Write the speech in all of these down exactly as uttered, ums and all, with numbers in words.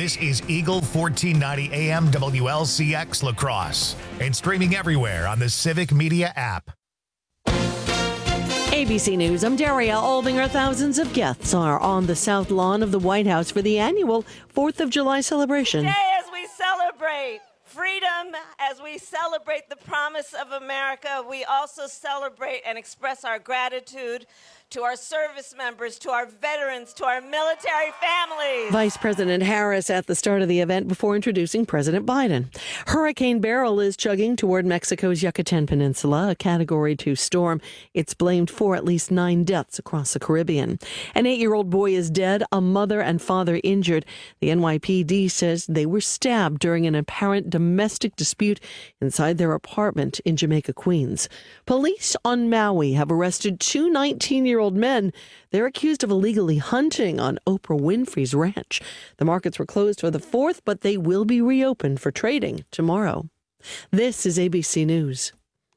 This is Eagle fourteen ninety A M W L C X La Crosse and streaming everywhere on the Civic Media app. A B C News, I'm Daria Albinger. Thousands of guests are on the south lawn of the White House for the annual fourth of July celebration. Today, as we celebrate freedom, as we celebrate the promise of America, we also celebrate and express our gratitude to our service members, to our veterans, to our military families. Vice President Harris at the start of the event before introducing President Biden. Hurricane Beryl is chugging toward Mexico's Yucatan Peninsula, a Category two storm. It's blamed for at least nine deaths across the Caribbean. An eight-year-old boy is dead, a mother and father injured. The N Y P D says they were stabbed during an apparent domestic dispute inside their apartment in Jamaica, Queens. Police on Maui have arrested two nineteen-year-old men. They're accused of illegally hunting on Oprah Winfrey's ranch. The markets were closed for the fourth, but they will be reopened for trading tomorrow. This is A B C News.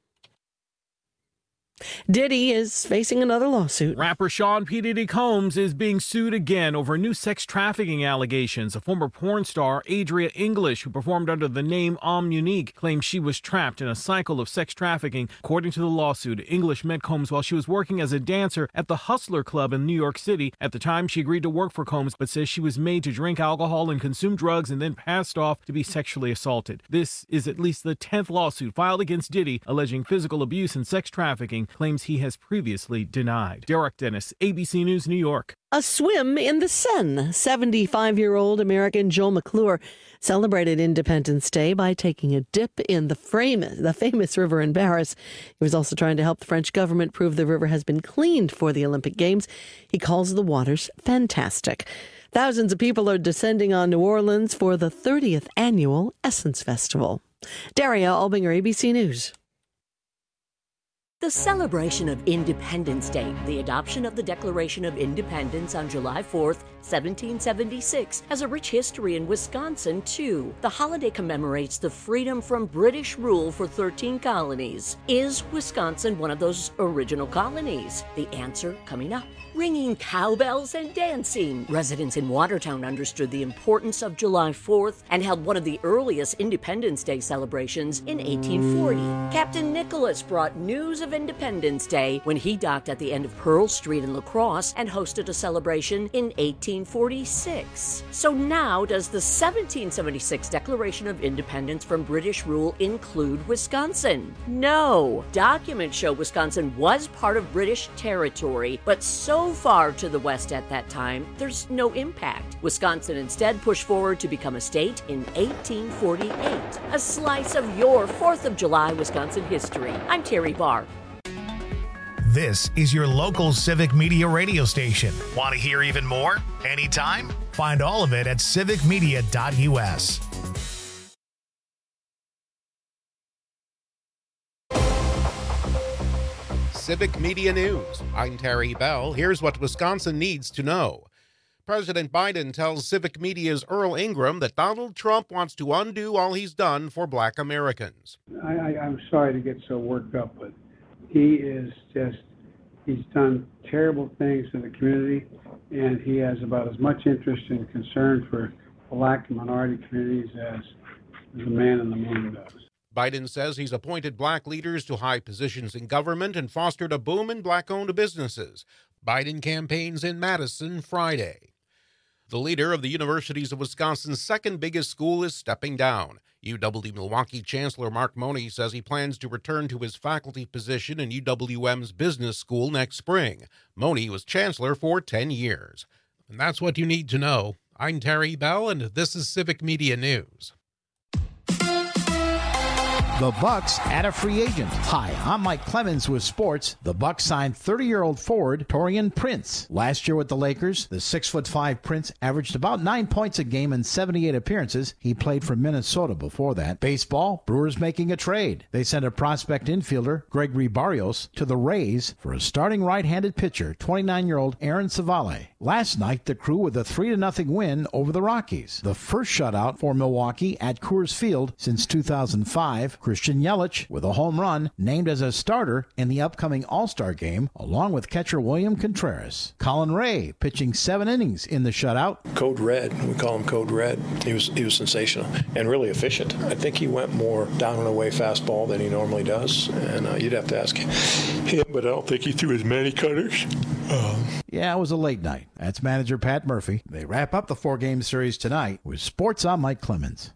Diddy is facing another lawsuit. Rapper Sean P. Diddy Combs is being sued again over new sex trafficking allegations. A former porn star, Adria English, who performed under the name Om Unique, claims she was trapped in a cycle of sex trafficking. According to the lawsuit, English met Combs while she was working as a dancer at the Hustler Club in New York City. At the time, she agreed to work for Combs, but says she was made to drink alcohol and consume drugs and then passed off to be sexually assaulted. This is at least the tenth lawsuit filed against Diddy, alleging physical abuse and sex trafficking, claims he has previously denied. Derek Dennis, A B C News, New York. A swim in the Seine. seventy-five-year-old American Joe McClure celebrated Independence Day by taking a dip in the, famous, the famous river in Paris. He was also trying to help the French government prove the river has been cleaned for the Olympic Games. He calls the waters fantastic. Thousands of people are descending on New Orleans for the thirtieth annual Essence Festival. Daria Albinger, A B C News. The celebration of Independence Day, the adoption of the Declaration of Independence on July fourth, seventeen seventy-six, has a rich history in Wisconsin, too. The holiday commemorates the freedom from British rule for thirteen colonies. Is Wisconsin one of those original colonies? The answer coming up. Ringing cowbells and dancing. Residents in Watertown understood the importance of July fourth and held one of the earliest Independence Day celebrations in eighteen forty. Captain Nicholas brought news of Independence Day when he docked at the end of Pearl Street in La Crosse and hosted a celebration in eighteen forty-six. So now, does the seventeen seventy-six Declaration of Independence from British rule include Wisconsin? No. Documents show Wisconsin was part of British territory, but so far to the west at that time, there's no impact. Wisconsin instead pushed forward to become a state in eighteen forty-eight. A slice of your fourth of July Wisconsin history. I'm Terry Barr. This is your local Civic Media radio station. Want to hear even more? Anytime? Find all of it at civic media dot U S. Civic Media News. I'm Terry Bell. Here's what Wisconsin needs to know. President Biden tells Civic Media's Earl Ingram that Donald Trump wants to undo all he's done for Black Americans. I, I, I'm sorry to get so worked up, but he is just, he's done terrible things in the community, and he has about as much interest and concern for Black and minority communities as, as the man in the moon does. Biden says he's appointed Black leaders to high positions in government and fostered a boom in Black-owned businesses. Biden campaigns in Madison Friday. The leader of the Universities of Wisconsin's second biggest school is stepping down. U W-Milwaukee Chancellor Mark Money says he plans to return to his faculty position in U W M's business school next spring. Money was chancellor for ten years. And that's what you need to know. I'm Terry Bell, and this is Civic Media News. The Bucks add a free agent. Hi, I'm Mike Clemens with sports. The Bucks signed thirty-year-old forward Taurean Prince. Last year with the Lakers, the six foot five Prince averaged about nine points a game in seventy-eight appearances. He played for Minnesota before that. Baseball, Brewers making a trade. They sent a prospect infielder, Gregory Barrios, to the Rays for a starting right-handed pitcher, twenty-nine-year-old Aaron Savale. Last night, the Crew with a three to nothing win over the Rockies. The first shutout for Milwaukee at Coors Field since two thousand five. Christian Yelich, with a home run, named as a starter in the upcoming All-Star game, along with catcher William Contreras. Colin Ray pitching seven innings in the shutout. Code Red, we call him Code Red. He was he was sensational and really efficient. I think he went more down and away fastball than he normally does, and uh, you'd have to ask him, but I don't think he threw as many cutters. Um, yeah, it was a late night. That's manager Pat Murphy. They wrap up the four-game series tonight with Sports. I'm Mike Clemens.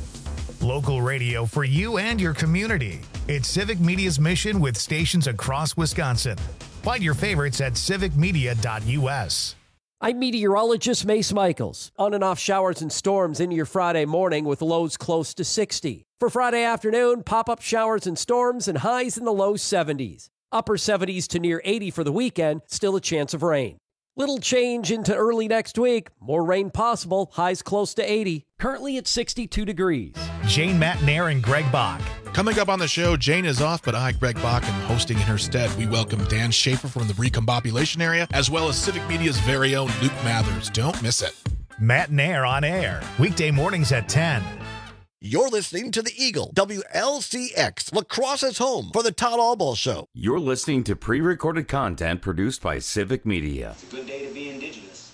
Local radio for you and your community. It's Civic Media's mission with stations across Wisconsin. Find your favorites at civic media dot u s. I'm meteorologist Mace Michaels. On and off showers and storms into your Friday morning with lows close to sixty. For Friday afternoon, pop-up showers and storms and highs in the low seventies. Upper seventies to near eighty for the weekend, still a chance of rain. Little change into early next week. More rain possible, highs close to eighty. Currently at sixty-two degrees. Jane Matnair and Greg Bach. Coming up on the show, Jane is off, but I, Greg Bach, am hosting in her stead. We welcome Dan Schaefer from the Recombobulation area, as well as Civic Media's very own Luke Mathers. Don't miss it. Matnair on air, weekday mornings at ten. You're listening to the Eagle, W L C X, La Crosse's home for the Todd Albaugh Show. You're listening to pre-recorded content produced by Civic Media. It's a good day to be indigenous.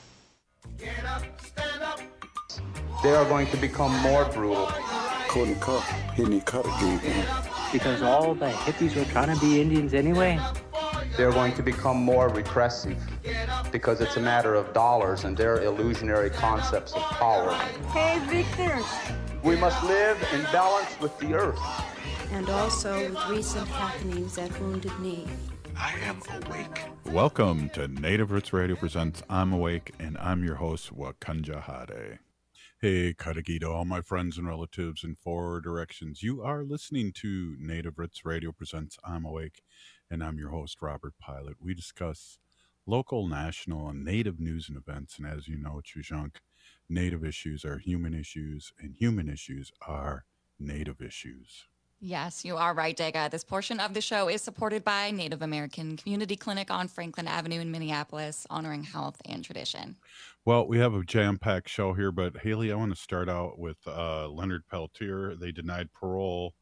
Get up, stand up. They are going to become more brutal. Couldn't cut. He didn't cut again. Because all the hippies were trying to be Indians anyway. They're going to become more repressive because it's a matter of dollars and their illusionary concepts of power. Hey, Victor. We must live in balance with the earth. And also with recent happenings at Wounded Knee. I am awake. Welcome to Native Roots Radio presents I'm Awake, and I'm your host, Wakanja Hade. Hey, Kadagito, all my friends and relatives in four directions. You are listening to Native Roots Radio presents I'm Awake, and I'm your host, Robert Pilot. We discuss local, national, and Native news and events, and as you know, Chujunk, Native issues are human issues, and human issues are Native issues. Yes, you are right, Dega. This portion of the show is supported by Native American Community Clinic on Franklin Avenue in Minneapolis, honoring health and tradition. Well, we have a jam-packed show here, but Haley, I want to start out with uh, Leonard Peltier. They denied parole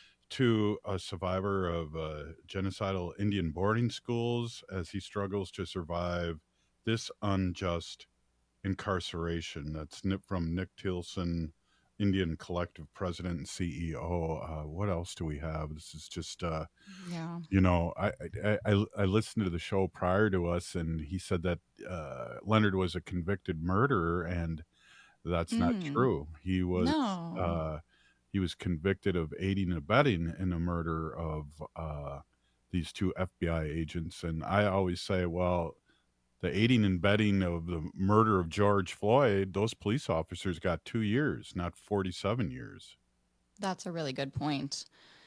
to a survivor of uh, genocidal Indian boarding schools as he struggles to survive this unjust incarceration. That's from Nick Tilson, Indian Collective President and C E O. Uh, what else do we have? This is just, uh, yeah. you know, I, I, I, I listened to the show prior to us, and he said that uh, Leonard was a convicted murderer, and that's mm. not true. He was, no. uh, he was convicted of aiding and abetting in the murder of uh, these two F B I agents. And I always say, well, the aiding and abetting of the murder of George Floyd, those police officers got two years, not forty-seven years. That's a really good point.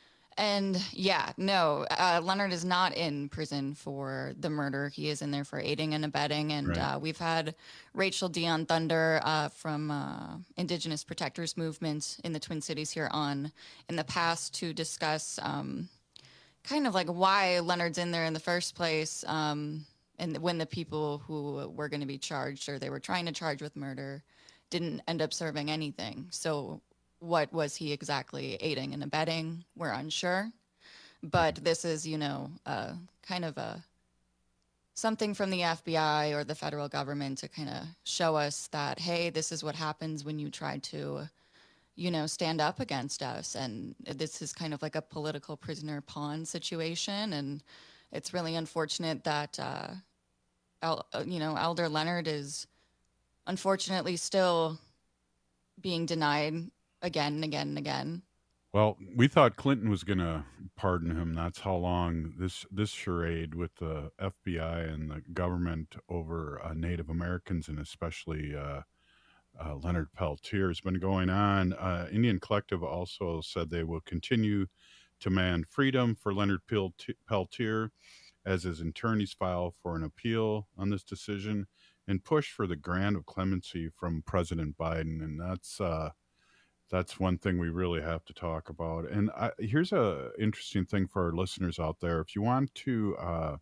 And yeah, no, uh, Leonard is not in prison for the murder. He is in there for aiding and abetting. And right. uh, we've had Rachel Dion Thunder uh, from uh, Indigenous Protectors Movement in the Twin Cities here on in the past to discuss um, kind of like why Leonard's in there in the first place. Um, And when the people who were going to be charged or they were trying to charge with murder didn't end up serving anything. So what was he exactly aiding and abetting? We're unsure. But this is, you know, uh, kind of a something from the F B I or the federal government to kind of show us that, hey, this is what happens when you try to, you know, stand up against us. And this is kind of like a political prisoner pawn situation. And it's really unfortunate that, uh, El, you know, Elder Leonard is unfortunately still being denied again and again and again. Well, we thought Clinton was going to pardon him. That's how long this this charade with the F B I and the government over uh, Native Americans and especially uh, uh, Leonard Peltier has been going on. Uh, Indian Collective also said they will continue to demand freedom for Leonard Peltier as his attorneys file for an appeal on this decision and push for the grant of clemency from President Biden. And that's uh, that's one thing we really have to talk about. And I, here's a interesting thing for our listeners out there. If you want to uh,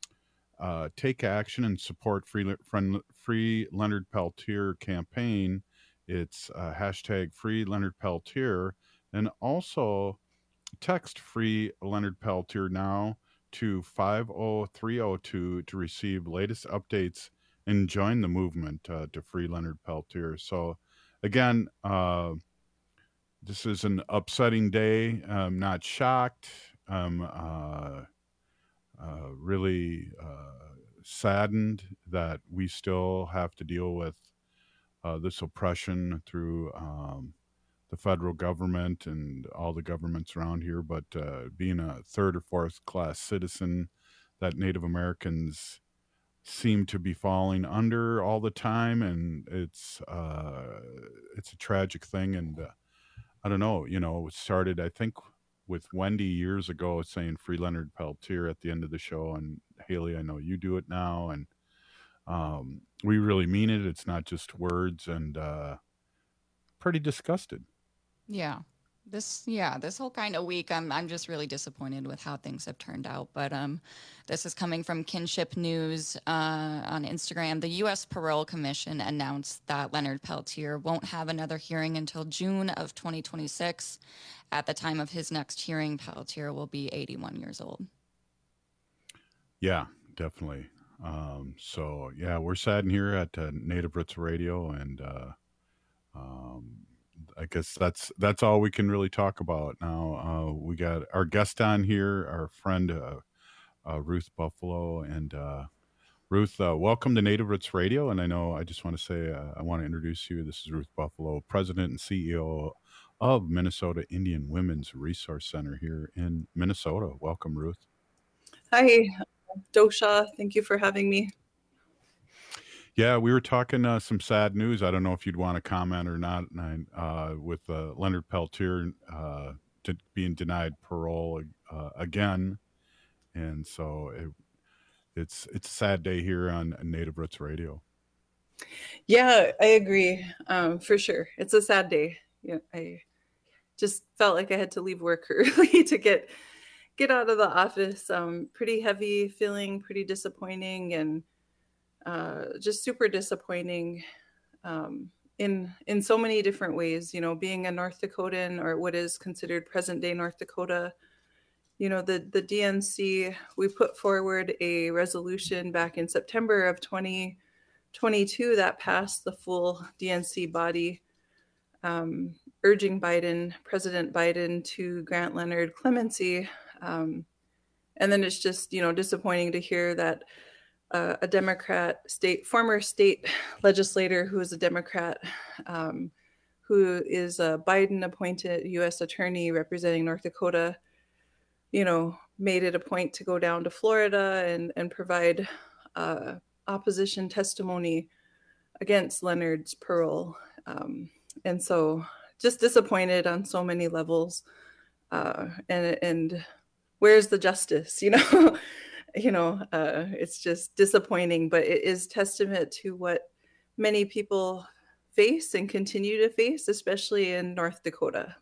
uh, take action and support Free, free Leonard Peltier campaign, it's uh, hashtag Free Leonard Peltier. And also text free Leonard Peltier now to five oh three oh two to receive latest updates and join the movement uh, to free Leonard Peltier. So, again, uh, this is an upsetting day. I'm not shocked. I'm uh, uh, really uh, saddened that we still have to deal with uh, this oppression through um, the federal government and all the governments around here. But uh, being a third or fourth class citizen that Native Americans seem to be falling under all the time, and it's uh, it's a tragic thing. And uh, I don't know, you know, it started, I think, with Wendy years ago saying free Leonard Peltier at the end of the show. And Haley, I know you do it now. And um, we really mean it. It's not just words, and uh, pretty disgusted. Yeah. This, yeah, this whole kind of week, I'm I'm just really disappointed with how things have turned out. But um, this is coming from Kinship News uh, on Instagram. The U S Parole Commission announced that Leonard Peltier won't have another hearing until June of twenty twenty-six. At the time of his next hearing, Peltier will be eighty-one years old. Yeah, definitely. Um, so, yeah, we're saddened here at uh, Native Roots Radio, and uh, um, I guess that's that's all we can really talk about now. Uh, we got our guest on here, our friend uh, uh, Ruth Buffalo, and uh, Ruth, uh, welcome to Native Roots Radio. And I know I just want to say uh, I want to introduce you. This is Ruth Buffalo, President and C E O of Minnesota Indian Women's Resource Center here in Minnesota. Welcome, Ruth. Hi, Dosha. Thank you for having me. Yeah, we were talking uh, some sad news. I don't know if you'd want to comment or not. Uh, with uh, Leonard Peltier uh, to being denied parole uh, again, and so it, it's it's a sad day here on Native Roots Radio. Yeah, I agree. Um, for sure, it's a sad day. Yeah, I just felt like I had to leave work early to get get out of the office. Um, pretty heavy feeling, pretty disappointing, and uh, just super disappointing um, in in so many different ways. You know, being a North Dakotan, or what is considered present day North Dakota, you know, the the D N C, we put forward a resolution back in September of twenty twenty-two that passed the full D N C body, um, urging Biden, President Biden, to grant Leonard clemency. Um, and then it's just, you know, disappointing to hear that uh, a Democrat state, former state legislator who is a Democrat, um, who is a Biden appointed U S attorney representing North Dakota, you know, made it a point to go down to Florida and, and provide uh, opposition testimony against Leonard's parole. Um, and so just disappointed on so many levels. Uh, and, and where's the justice? You know, you know, uh, it's just disappointing, but it is testament to what many people face and continue to face, especially in North Dakota.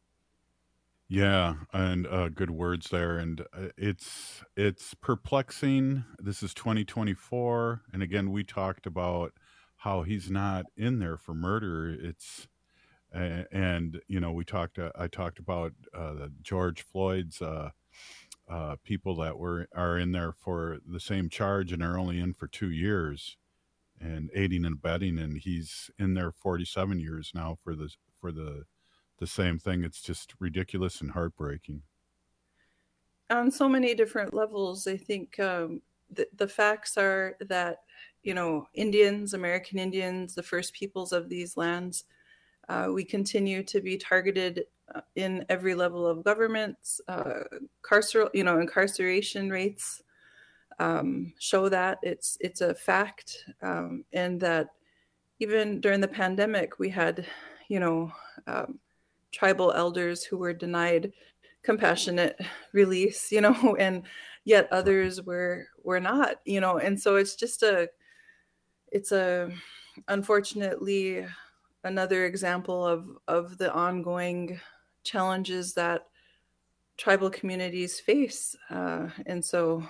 Yeah, and uh, good words there. And uh, it's it's perplexing. This is twenty twenty-four, and again, we talked about how he's not in there for murder. It's uh, and you know, we talked. Uh, I talked about uh, the George Floyd's uh, uh, people that were are in there for the same charge and are only in for two years, and aiding and abetting, and he's in there forty-seven years now for the for the. the same thing. It's just ridiculous and heartbreaking. On so many different levels, I think um, the, the facts are that, you know, Indians, American Indians, the first peoples of these lands, uh, we continue to be targeted uh, in every level of governments. Uh, carceral, you know, incarceration rates um, show that it's it's a fact, um, and that even during the pandemic, we had, you know, um, tribal elders who were denied compassionate release, you know, and yet others were were not, you know, and so it's just a, it's a, unfortunately, another example of of the ongoing challenges that tribal communities face, uh, and so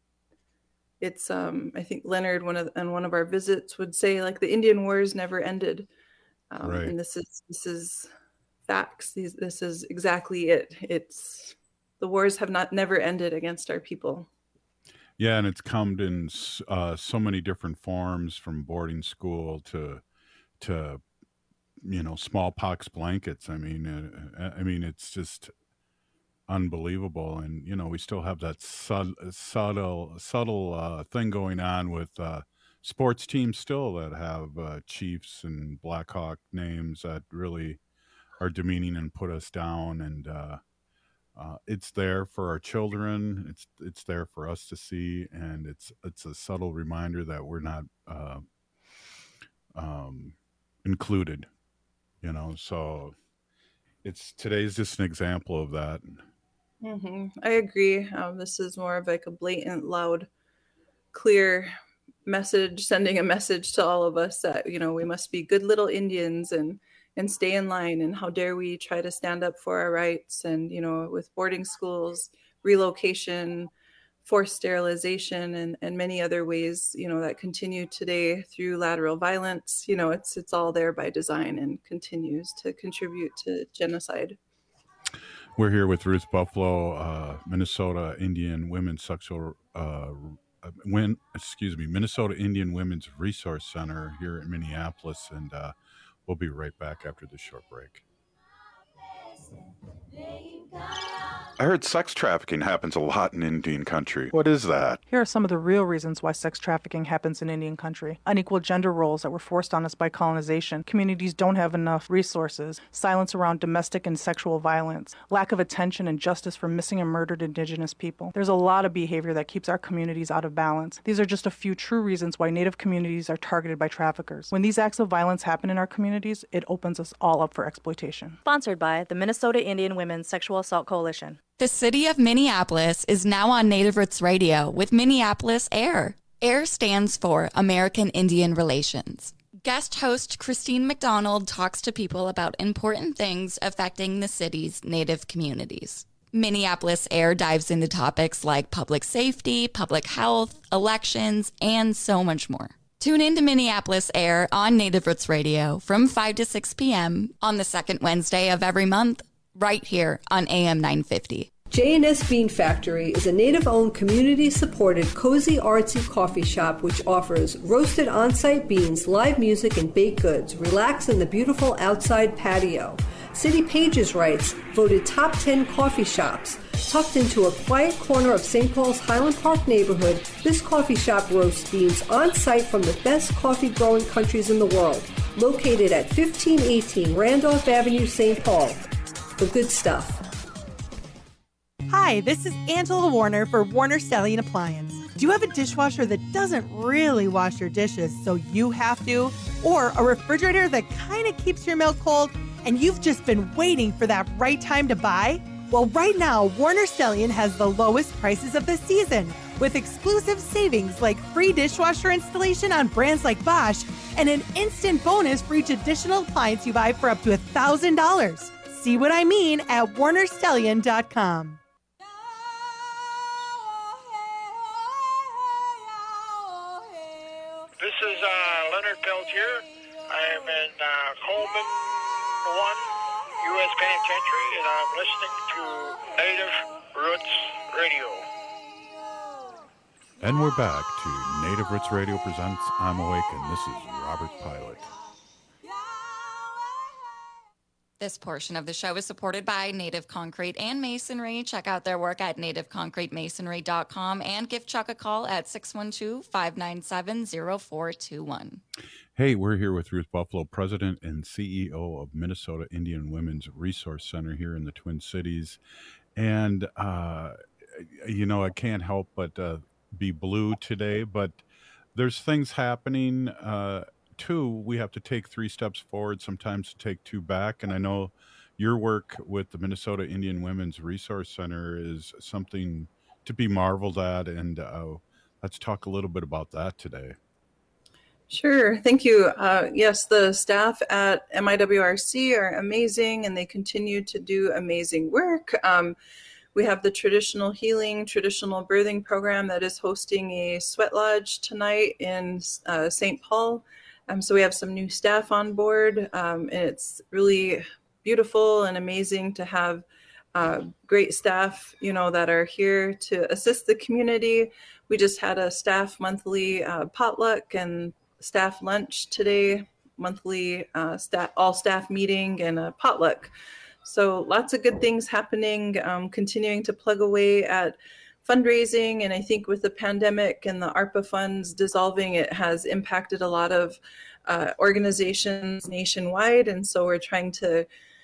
it's, um, I think Leonard, one of on one of our visits, would say, like, the Indian Wars never ended, um, right. and this is this is. facts. These, this is exactly it. It's the wars have not never ended against our people. Yeah, and it's come in uh, so many different forms, from boarding school to to you know smallpox blankets. I mean, uh, I mean, it's just unbelievable. And you know, we still have that sub, subtle subtle uh, thing going on with uh, sports teams still that have uh, Chiefs and Blackhawk names that really are demeaning and put us down. And uh, uh, it's there for our children. It's it's there for us to see, and it's it's a subtle reminder that we're not uh, um, included. You know, so it's today's just an example of that. Mm-hmm. I agree. Um, this is more of like a blatant, loud, clear message, sending a message to all of us that, you know, we must be good little Indians and and stay in line. And how dare we try to stand up for our rights? And, you know, with boarding schools, relocation, forced sterilization, and, and many other ways, you know, that continue today through lateral violence, you know, it's it's all there by design and continues to contribute to genocide. We're here with Ruth Buffalo, uh, Minnesota Indian Women's Sexual, uh, win, excuse me, Minnesota Indian Women's Resource Center here in Minneapolis, and uh, we'll be right back after this short break. I heard sex trafficking happens a lot in Indian country. What is that? Here are some of the real reasons why sex trafficking happens in Indian country. Unequal gender roles that were forced on us by colonization. Communities don't have enough resources. Silence around domestic and sexual violence. Lack of attention and justice for missing and murdered Indigenous people. There's a lot of behavior that keeps our communities out of balance. These are just a few true reasons why Native communities are targeted by traffickers. When these acts of violence happen in our communities, it opens us all up for exploitation. Sponsored by the Minnesota Indian Women's Sexual Assault Coalition. The city of Minneapolis is now on Native Roots Radio with Minneapolis AIR. AIR stands for American Indian Relations. Guest host Christine McDonald talks to people about important things affecting the city's Native communities. Minneapolis AIR dives into topics like public safety, public health, elections, and so much more. Tune in to Minneapolis AIR on Native Roots Radio from five to six p.m. on the second Wednesday of every month, right here on A M nine fifty. J and S Bean Factory is a Native-owned, community-supported, cozy, artsy coffee shop which offers roasted on-site beans, live music, and baked goods. Relax in the beautiful outside patio. City Pages writes, voted top ten coffee shops. Tucked into a quiet corner of Saint Paul's Highland Park neighborhood, this coffee shop roasts beans on-site from the best coffee-growing countries in the world. Located at fifteen eighteen Randolph Avenue, Saint Paul. The good stuff. Hi, this is Angela Warner for Warner Stellian Appliance. Do you have a dishwasher that doesn't really wash your dishes, so you have to? Or a refrigerator that kind of keeps your milk cold and you've just been waiting for that right time to buy? Well, right now, Warner Stellian has the lowest prices of the season, with exclusive savings like free dishwasher installation on brands like Bosch and an instant bonus for each additional appliance you buy for up to one thousand dollars. See what I mean at warner stellian dot com. This is uh, Leonard Peltier. I am in uh, Coleman one U S Penitentiary, and I'm listening to Native Roots Radio. And we're back to Native Roots Radio presents I'm Awakened. This is Robert Pilot. This portion of the show is supported by Native Concrete and Masonry. Check out their work at native concrete masonry dot com and give Chuck a call at six one two, five nine seven, zero four two one. Hey, we're here with Ruth Buffalo, President and C E O of Minnesota Indian Women's Resource Center here in the Twin Cities. And, uh, you know, I can't help but uh, be blue today, but there's things happening. Uh, two, we have to take three steps forward, sometimes to take two back. And I know your work with the Minnesota Indian Women's Resource Center is something to be marveled at. And uh, let's talk a little bit about that today. Sure. Thank you. Uh, yes, the staff at M I W R C are amazing, and they continue to do amazing work. Um, we have the Traditional Healing, Traditional Birthing Program that is hosting a sweat lodge tonight in uh, Saint Paul. Um, so we have some new staff on board, um, and it's really beautiful and amazing to have uh, great staff, you know, that are here to assist the community. We just had a staff monthly uh, potluck and staff lunch today, monthly uh, staff, all staff meeting and a potluck. So lots of good things happening, um, continuing to plug away at fundraising. And I think with the pandemic and the ARPA funds dissolving, it has impacted a lot of uh, organizations nationwide. And so we're trying to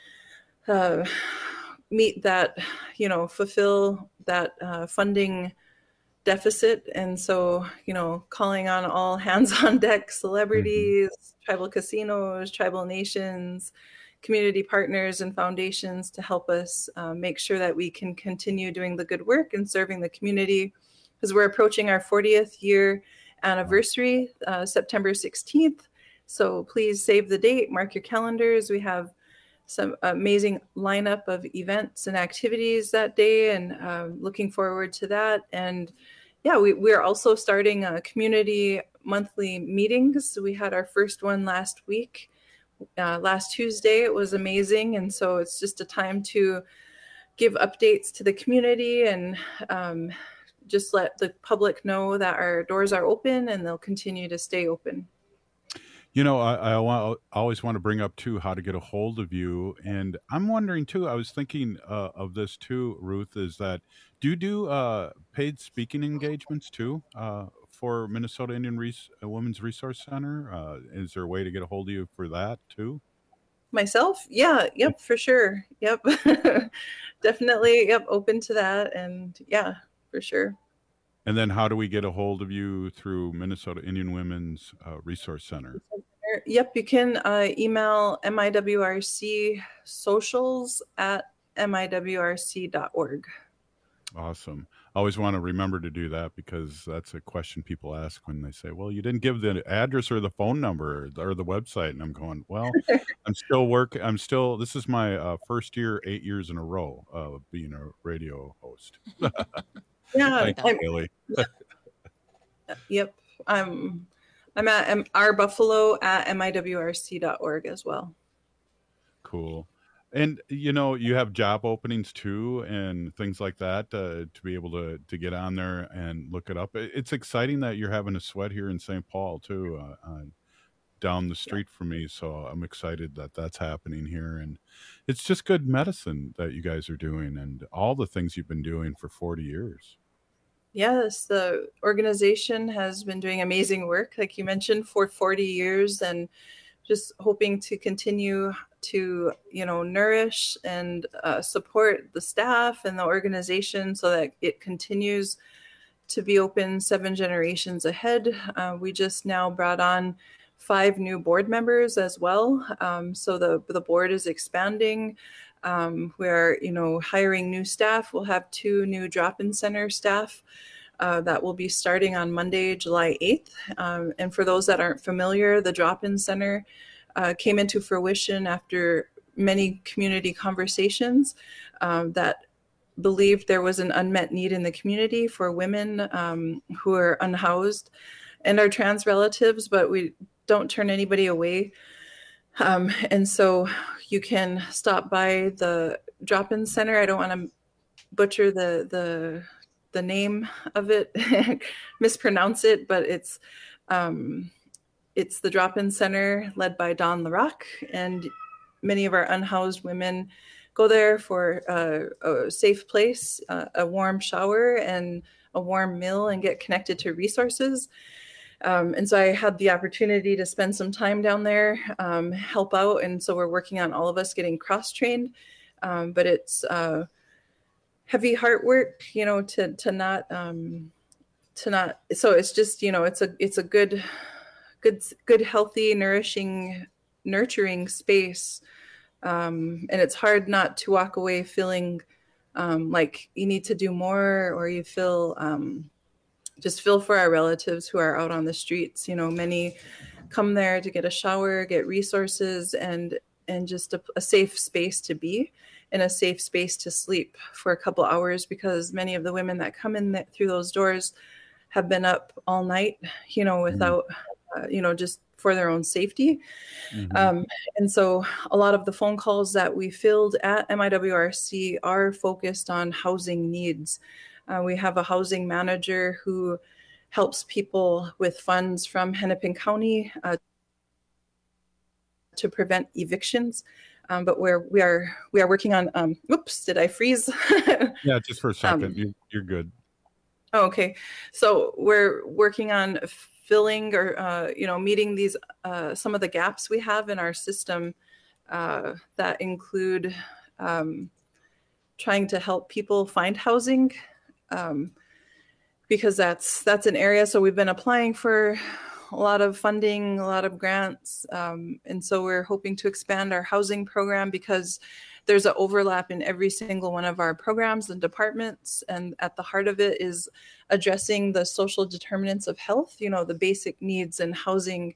uh, meet that, you know, fulfill that uh, funding deficit. And so, you know, calling on all hands on deck, celebrities, mm-hmm. tribal casinos, tribal nations, community partners and foundations to help us uh, make sure that we can continue doing the good work and serving the community, because we're approaching our fortieth year anniversary, uh, September sixteenth. So please save the date, mark your calendars. We have some amazing lineup of events and activities that day, and uh, looking forward to that. And yeah, we, we're also starting a community monthly meetings. We had our first one last week, uh, last Tuesday. It was amazing. And so it's just a time to give updates to the community and um, just let the public know that our doors are open and they'll continue to stay open. You know, I, I, want, I always want to bring up, too, how to get a hold of you. And I'm wondering, too, I was thinking uh, of this, too, Ruth, is that do you do uh, paid speaking engagements, too, uh, for Minnesota Indian Res- Women's Resource Center? Uh, is there a way to get a hold of you for that, too? Myself? Yeah, yep, for sure. Yep. Definitely, yep, open to that. And yeah, for sure. And then how do we get a hold of you through Minnesota Indian Women's uh, Resource Center? Yep, you can uh, email M I W R C socials at M I W R C dot org. Awesome. I always want to remember to do that, because that's a question people ask when they say, well, you didn't give the address or the phone number or the website. And I'm going, well, I'm still working. I'm still, this is my uh, first year, eight years in a row of being a radio host. Yeah, Thank you, Haley. Yep. I'm I'm at M- R Buffalo at M I W R C dot org as well. Cool. And, you know, you have job openings, too, and things like that uh, to be able to, to get on there and look it up. It's exciting that you're having a sweat here in Saint Paul, too, uh, uh, down the street from me. So I'm excited that that's happening here. And it's just good medicine that you guys are doing and all the things you've been doing for forty years. Yes, the organization has been doing amazing work, like you mentioned, for forty years, and just hoping to continue to, you know, nourish and uh, support the staff and the organization so that it continues to be open seven generations ahead. Uh, we just now brought on five new board members as well. Um, so the, the board is expanding. Um, we're, you know, hiring new staff. We'll have two new drop-in center staff uh, that will be starting on Monday, July eighth. Um, and for those that aren't familiar, the drop-in center uh, came into fruition after many community conversations um, that believed there was an unmet need in the community for women um, who are unhoused and are trans relatives, but we don't turn anybody away. Um, and so you can stop by the drop-in center. I don't want to butcher the the the name of it, mispronounce it, but it's um, it's the drop-in center led by Dawn LaRock, and many of our unhoused women go there for uh, a safe place, uh, a warm shower, and a warm meal, and get connected to resources. Um, and so I had the opportunity to spend some time down there, um, help out. And so we're working on all of us getting cross-trained. Um, but it's uh, heavy heart work, you know, to to not um, to not. So it's just, you know, it's a it's a good, good, good, healthy, nourishing, nurturing space. Um, and it's hard not to walk away feeling um, like you need to do more, or you feel um, just feel for our relatives who are out on the streets. You know, many come there to get a shower, get resources, and and just a, a safe space to be, and a safe space to sleep for a couple hours, because many of the women that come in th- through those doors have been up all night, you know, without uh, you know, just for their own safety. Mm-hmm. Um, and so a lot of the phone calls that we filled at M I W R C are focused on housing needs. Uh, we have a housing manager who helps people with funds from Hennepin County uh, to prevent evictions. Um, but we're, we are we are working on, um, oops, did I freeze? Yeah, just for a second. Um, you're, you're good. Oh, okay. So we're working on filling or, uh, you know, meeting these, uh, some of the gaps we have in our system uh, that include um, trying to help people find housing um, because that's, that's an area. So we've been applying for a lot of funding, a lot of grants. Um, and so we're hoping to expand our housing program because there's an overlap in every single one of our programs and departments. And at the heart of it is addressing the social determinants of health, you know, the basic needs, and housing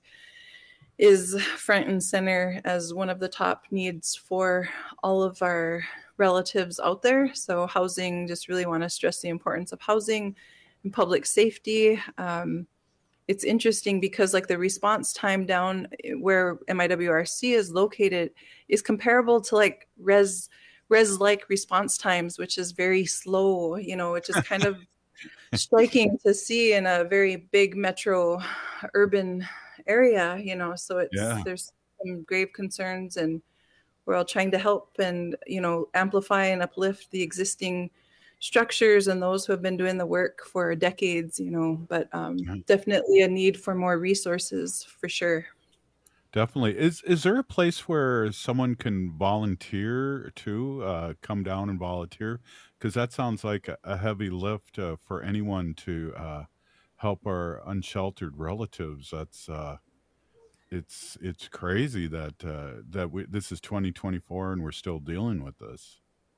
is front and center as one of the top needs for all of our relatives out there. So housing, just really want to stress the importance of housing and public safety. Um, It's interesting because like the response time down where M I W R C is located is comparable to like res res like response times, which is very slow, you know, which is kind of striking to see in a very big metro urban area, you know, so it's Yeah. there's some grave concerns, and we're all trying to help and, you know, amplify and uplift the existing structures and those who have been doing the work for decades, you know, but um, definitely a need for more resources for sure. Definitely. Is is there a place where someone can volunteer too, uh, come down and volunteer? Because that sounds like a, a heavy lift uh, for anyone to uh, help our unsheltered relatives. That's uh, it's it's crazy that uh, that we, this is twenty twenty-four and we're still dealing with this.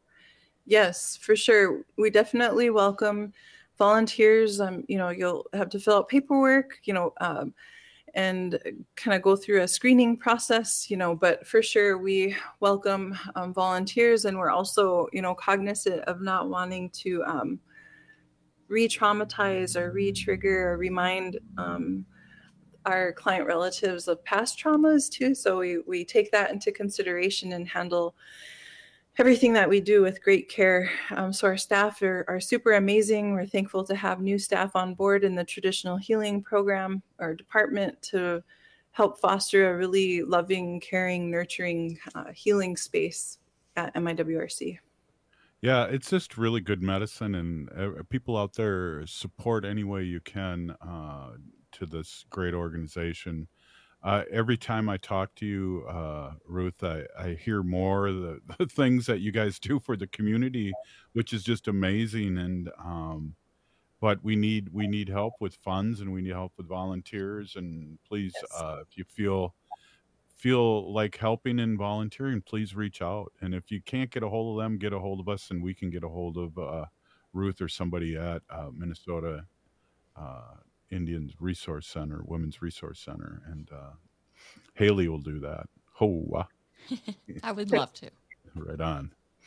Yes, for sure. We definitely welcome volunteers. Um, you know, you'll have to fill out paperwork, you know, um, and kind of go through a screening process, you know, but for sure we welcome um, volunteers, and we're also, you know, cognizant of not wanting to um, re-traumatize or re-trigger or remind um, our client relatives of past traumas too. So we, we take that into consideration and handle everything that we do with great care. Um, so our staff are, are super amazing. We're thankful to have new staff on board in the traditional healing program or department to help foster a really loving, caring, nurturing, uh, healing space at M I W R C. Yeah, it's just really good medicine, and uh, people out there, support any way you can uh, to this great organization. Uh, every time I talk to you, uh, Ruth, I, I hear more of the, the things that you guys do for the community, which is just amazing. And um, but we need we need help with funds, and we need help with volunteers. And please, Yes. uh, if you feel feel like helping and volunteering, please reach out. And if you can't get a hold of them, get a hold of us, and we can get a hold of uh, Ruth or somebody at uh, Minnesota Uh, Indians Resource Center, Women's Resource Center, and uh, Haley will do that. Ho, I would love to. right on.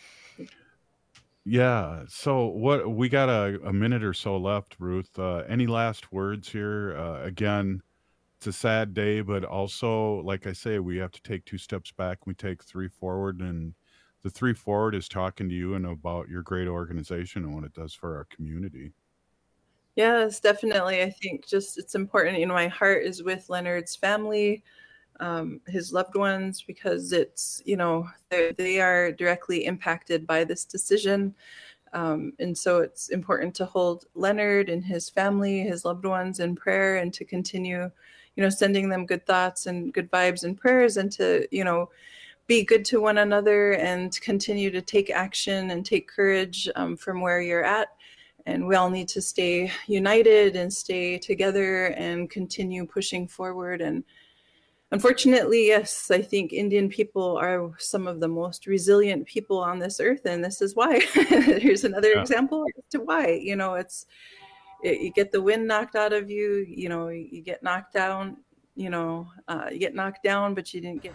Yeah. So what we got a, a minute or so left, Ruth. Uh, any last words here? Uh, again, it's a sad day, but also, like I say, we have to take two steps back. We take three forward, and the three forward is talking to you and about your great organization and what it does for our community. Yes, definitely. I think just it's important. You know, my heart is with Leonard's family, um, his loved ones, because it's, you know, they are directly impacted by this decision. Um, and so it's important to hold Leonard and his family, his loved ones in prayer, and to continue, you know, sending them good thoughts and good vibes and prayers, and to, you know, be good to one another and continue to take action and take courage um, from where you're at. And we all need to stay united and stay together and continue pushing forward. And unfortunately, yes, I think Indian people are some of the most resilient people on this earth. And this is why. Here's another Yeah. example as to why. You know, it's, it, you get the wind knocked out of you, you know, you get knocked down, you know, uh, you get knocked down, but you didn't get.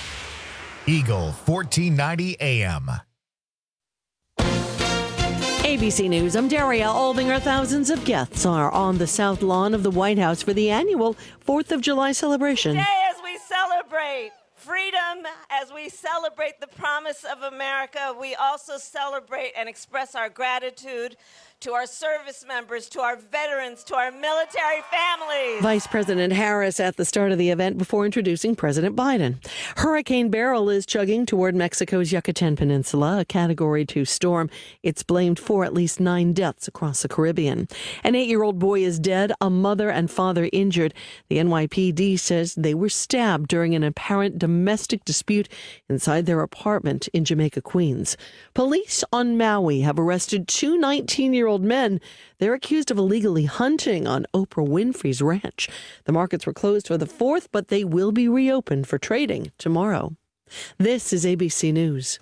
Eagle fourteen ninety A M. A A B C News, I'm Daria Albinger. Thousands of guests are on the south lawn of the White House for the annual fourth of July celebration. Today, as we celebrate freedom, as we celebrate the promise of America, we also celebrate and express our gratitude to our service members, to our veterans, to our military families. Vice President Harris at the start of the event before introducing President Biden. Hurricane Beryl is chugging toward Mexico's Yucatan Peninsula, a Category two storm. It's blamed for at least nine deaths across the Caribbean. An eight-year-old boy is dead, a mother and father injured. The N Y P D says they were stabbed during an apparent domestic dispute inside their apartment in Jamaica, Queens. Police on Maui have arrested two nineteen-year-old men. They're accused of illegally hunting on Oprah Winfrey's ranch. The markets were closed for the fourth, but they will be reopened for trading tomorrow. This is A B C News.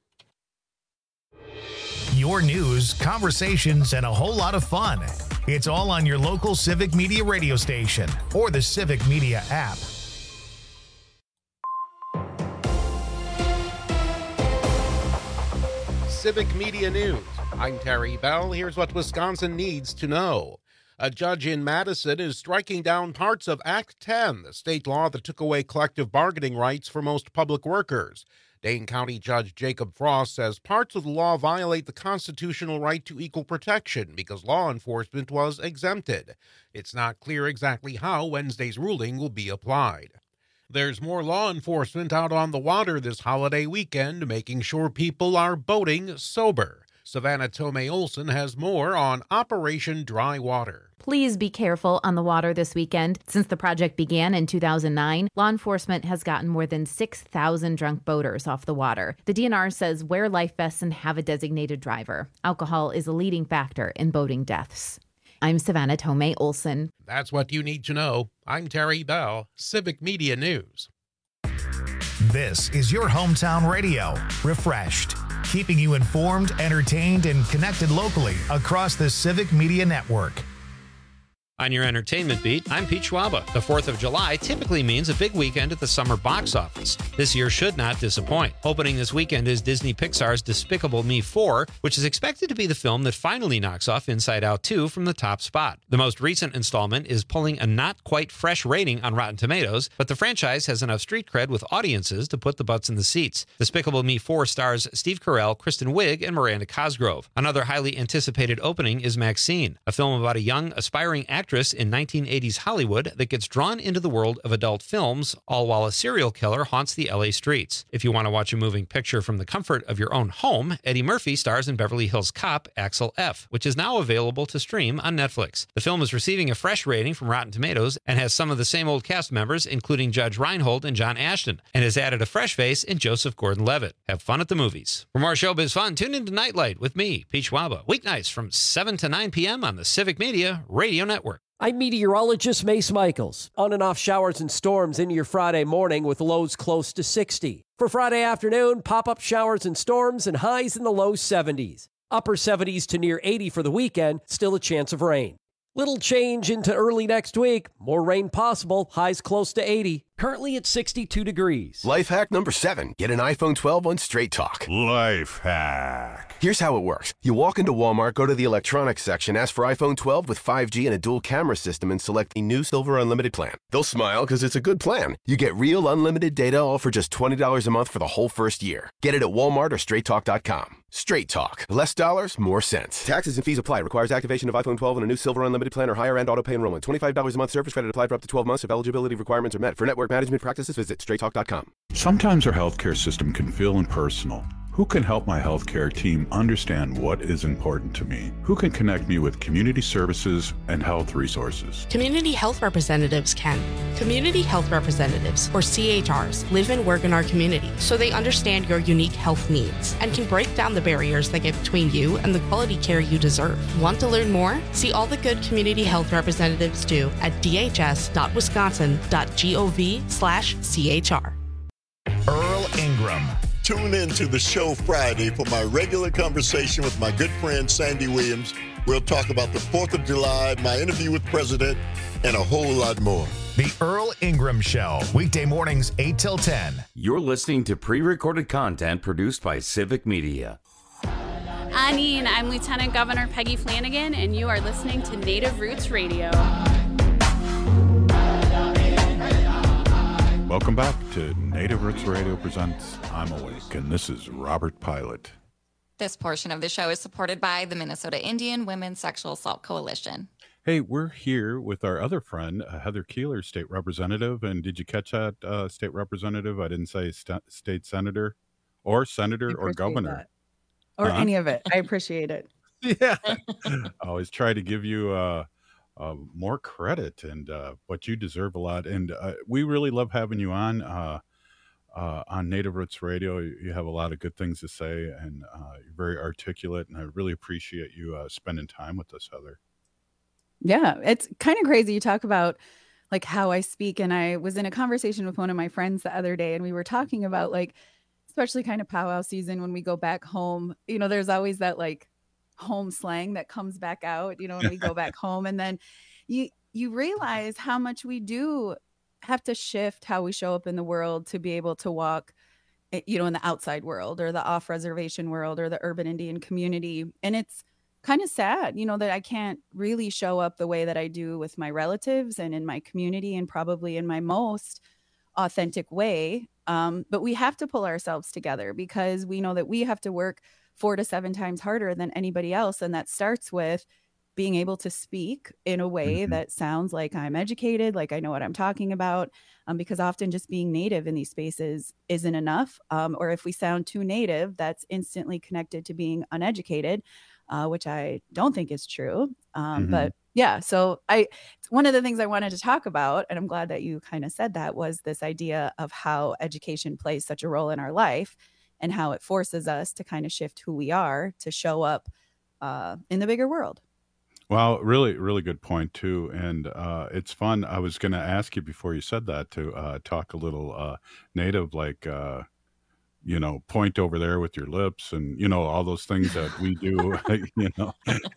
Your news, conversations, and a whole lot of fun. It's all on your local Civic Media radio station or the Civic Media app. Civic Media News. I'm Terry Bell. Here's what Wisconsin needs to know. A judge in Madison is striking down parts of Act ten, the state law that took away collective bargaining rights for most public workers. Dane County Judge Jacob Frost says parts of the law violate the constitutional right to equal protection because law enforcement was exempted. It's not clear exactly how Wednesday's ruling will be applied. There's more law enforcement out on the water this holiday weekend, making sure people are boating sober. Savannah Tomei Olson has more on Operation Dry Water. Please be careful on the water this weekend. Since the project began in two thousand nine, law enforcement has gotten more than six thousand drunk boaters off the water. The D N R says wear life vests and have a designated driver. Alcohol is a leading factor in boating deaths. I'm Savannah Tomei Olson. That's what you need to know. I'm Terry Bell, Civic Media News. This is your hometown radio, refreshed, keeping you informed, entertained, and connected locally across the Civic Media Network. On your entertainment beat, I'm Pete Schwaba. The fourth of July typically means a big weekend at the summer box office. This year should not disappoint. Opening this weekend is Disney Pixar's Despicable Me four, which is expected to be the film that finally knocks off Inside Out two from the top spot. The most recent installment is pulling a not quite fresh rating on Rotten Tomatoes, but the franchise has enough street cred with audiences to put the butts in the seats. Despicable Me four stars Steve Carell, Kristen Wiig, and Miranda Cosgrove. Another highly anticipated opening is Maxine, a film about a young, aspiring actress in nineteen eighties Hollywood that gets drawn into the world of adult films, all while a serial killer haunts the L A streets. If you want to watch a moving picture from the comfort of your own home, Eddie Murphy stars in Beverly Hills Cop, Axel F., which is now available to stream on Netflix. The film is receiving a fresh rating from Rotten Tomatoes and has some of the same old cast members, including Judge Reinhold and John Ashton, and has added a fresh face in Joseph Gordon-Levitt. Have fun at the movies. For more showbiz fun, tune into Nightlight with me, Pete Schwaba, weeknights from seven to nine p.m. on the Civic Media Radio Network. I'm meteorologist Mace Michaels. On and off showers and storms into your Friday morning with lows close to sixty. For Friday afternoon, pop-up showers and storms and highs in the low seventies. Upper seventies to near eighty for the weekend, still a chance of rain. Little change into early next week. More rain possible, highs close to eighty. Currently at sixty-two degrees. Life hack number seven. Get an iPhone twelve on Straight Talk. Life hack. Here's how it works. You walk into Walmart, go to the electronics section, ask for iPhone twelve with five G and a dual camera system, and select the new Silver Unlimited plan. They'll smile because it's a good plan. You get real unlimited data all for just twenty dollars a month for the whole first year. Get it at Walmart or straight talk dot com. Straight Talk. Less dollars, more sense. Taxes and fees apply. Requires activation of iPhone twelve and a new Silver Unlimited plan or higher end auto pay enrollment. twenty-five dollars a month service credit applied for up to twelve months if eligibility requirements are met. For network management practices, visit straight talk dot com. Sometimes our healthcare system can feel impersonal. Who can help my healthcare team understand what is important to me? Who can connect me with community services and health resources? Community health representatives can. Community health representatives, or C H Rs, live and work in our community, so they understand your unique health needs and can break down the barriers that get between you and the quality care you deserve. Want to learn more? See all the good community health representatives do at d h s dot wisconsin dot gov slash c h r. Earl Ingram. Tune in to the show Friday for my regular conversation with my good friend Sandy Williams. We'll talk about the fourth of July, my interview with President, and a whole lot more. The Earl Ingram Show, weekday mornings eight till ten. You're listening to pre-recorded content produced by Civic Media. Ani, and I'm Lieutenant Governor Peggy Flanagan, and you are listening to Native Roots Radio. Welcome back to Native Roots Radio presents I'm Awake, and this is Robert Pilot. This portion of the show is supported by the Minnesota Indian Women's Sexual Assault Coalition. Hey, we're here with our other friend, uh, Heather Keeler, state representative. And did you catch that, uh, state representative? I didn't say st- state senator or senator or governor. That. Or uh-huh. any of it. I appreciate it. Yeah. I always try to give you uh, uh, more credit, and uh, but you deserve a lot. And uh, we really love having you on. Uh, Uh, on Native Roots Radio. You have a lot of good things to say, and uh, you're very articulate, and I really appreciate you uh, spending time with us, Heather. Yeah, it's kind of crazy. You talk about like how I speak, and I was in a conversation with one of my friends the other day, and we were talking about like, especially kind of powwow season when we go back home, you know, there's always that like home slang that comes back out, you know, when we go back home, and then you you realize how much we do have to shift how we show up in the world to be able to walk, you know, in the outside world or the off reservation world or the urban Indian community. And it's kind of sad, you know, that I can't really show up the way that I do with my relatives and in my community and probably in my most authentic way. Um, but we have to pull ourselves together because we know that we have to work four to seven times harder than anybody else. And that starts with being able to speak in a way mm-hmm. that sounds like I'm educated, like I know what I'm talking about, um, because often just being native in these spaces isn't enough. Um, or if we sound too native, that's instantly connected to being uneducated, uh, which I don't think is true. Um, mm-hmm. But yeah, so I one of the things I wanted to talk about, and I'm glad that you kind of said that, was this idea of how education plays such a role in our life and how it forces us to kind of shift who we are to show up uh, in the bigger world. Well, really, really good point, too. And uh, it's fun. I was going to ask you before you said that to uh, talk a little uh, native, like, uh, you know, point over there with your lips and, you know, all those things that we do, you know.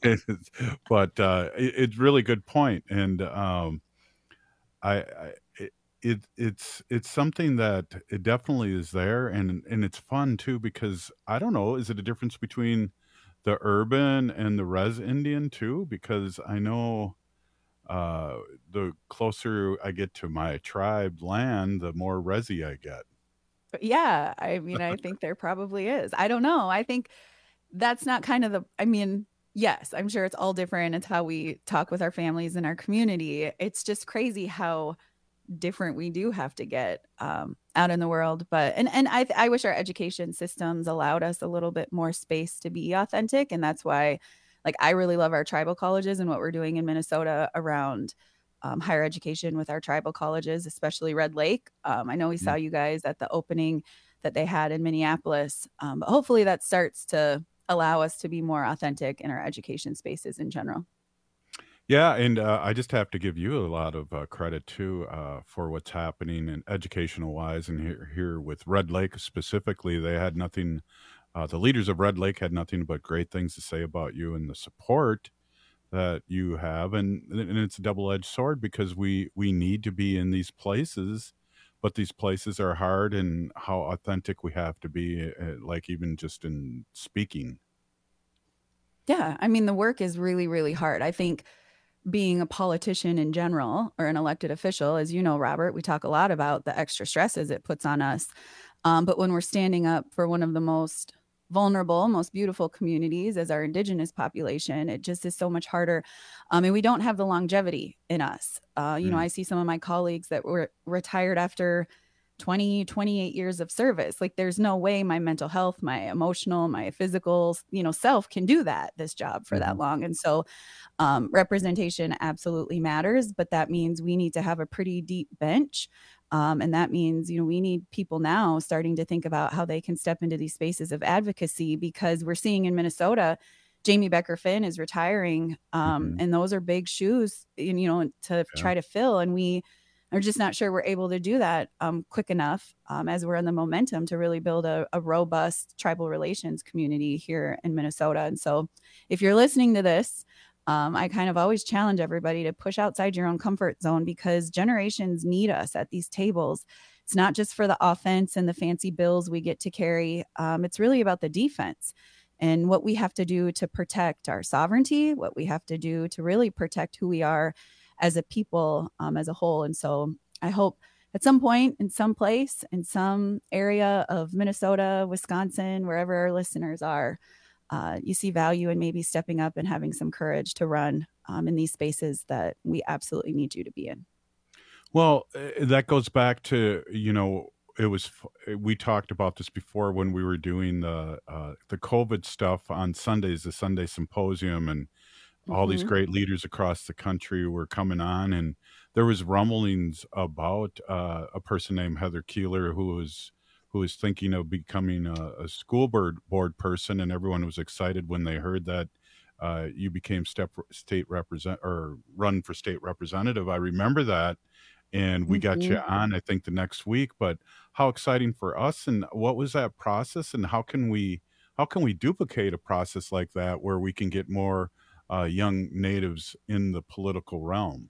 But uh, it, it's really good point. And um, I, I it, it it's it's something that it definitely is there. And, and it's fun, too, because I don't know, is it a difference between the urban and the res Indian too? Because I know uh, the closer I get to my tribe land, the more resi I get. Yeah, I mean, I think there probably is. I don't know. I think that's not kind of the, I mean, yes, I'm sure it's all different. It's how we talk with our families and our community. It's just crazy how different we do have to get um, out in the world. But and and I I wish our education systems allowed us a little bit more space to be authentic, and that's why, like, I really love our tribal colleges and what we're doing in Minnesota around um, higher education with our tribal colleges, especially Red Lake. Um, I know we saw you guys at the opening that they had in Minneapolis, um, but hopefully that starts to allow us to be more authentic in our education spaces in general. Yeah, and uh, I just have to give you a lot of uh, credit too uh, for what's happening in educational wise. And here, here with Red Lake specifically, they had nothing. Uh, the leaders of Red Lake had nothing but great things to say about you and the support that you have. And and it's a double-edged sword because we we need to be in these places, but these places are hard, and how authentic we have to be, uh, like even just in speaking. Yeah, I mean, the work is really, really hard. I think being a politician in general or an elected official, as you know, Robert, we talk a lot about the extra stresses it puts on us. Um, but when we're standing up for one of the most vulnerable, most beautiful communities as our Indigenous population, it just is so much harder. Um, and we don't have the longevity in us. Uh, you mm. know, I see some of my colleagues that were retired after twenty, twenty-eight years of service. Like, there's no way my mental health, my emotional, my physical, you know, self can do that, this job for mm-hmm. that long. And so um, representation absolutely matters, but that means we need to have a pretty deep bench. Um, and that means, you know, we need people now starting to think about how they can step into these spaces of advocacy, because we're seeing in Minnesota, Jamie Becker Finn is retiring. Um, mm-hmm. And those are big shoes, you know, to yeah. try to fill. And we are just not sure we're able to do that um, quick enough um, as we're in the momentum to really build a, a robust tribal relations community here in Minnesota. And so if you're listening to this, um, I kind of always challenge everybody to push outside your own comfort zone, because generations need us at these tables. It's not just for the offense and the fancy bills we get to carry. Um, it's really about the defense. and what we have to do to protect our sovereignty, what we have to do to really protect who we are as a people, um, as a whole. And so I hope at some point, in some place, in some area of Minnesota, Wisconsin, wherever our listeners are, uh, you see value in maybe stepping up and having some courage to run um, in these spaces that we absolutely need you to be in. Well, uh, that goes back to, you know, it was, we talked about this before when we were doing the, uh, the COVID stuff on Sundays, the Sunday Symposium, and all these Mhm. great leaders across the country were coming on, and there was rumblings about uh, a person named Heather Keeler who was who was thinking of becoming a, a school board board person, and everyone was excited when they heard that uh, you became step, state represent or run for state representative. I remember that, and we got you Mhm. on, I think, the next week. But how exciting for us! And what was that process? And how can we how can we duplicate a process like that where we can get more uh, young natives in the political realm?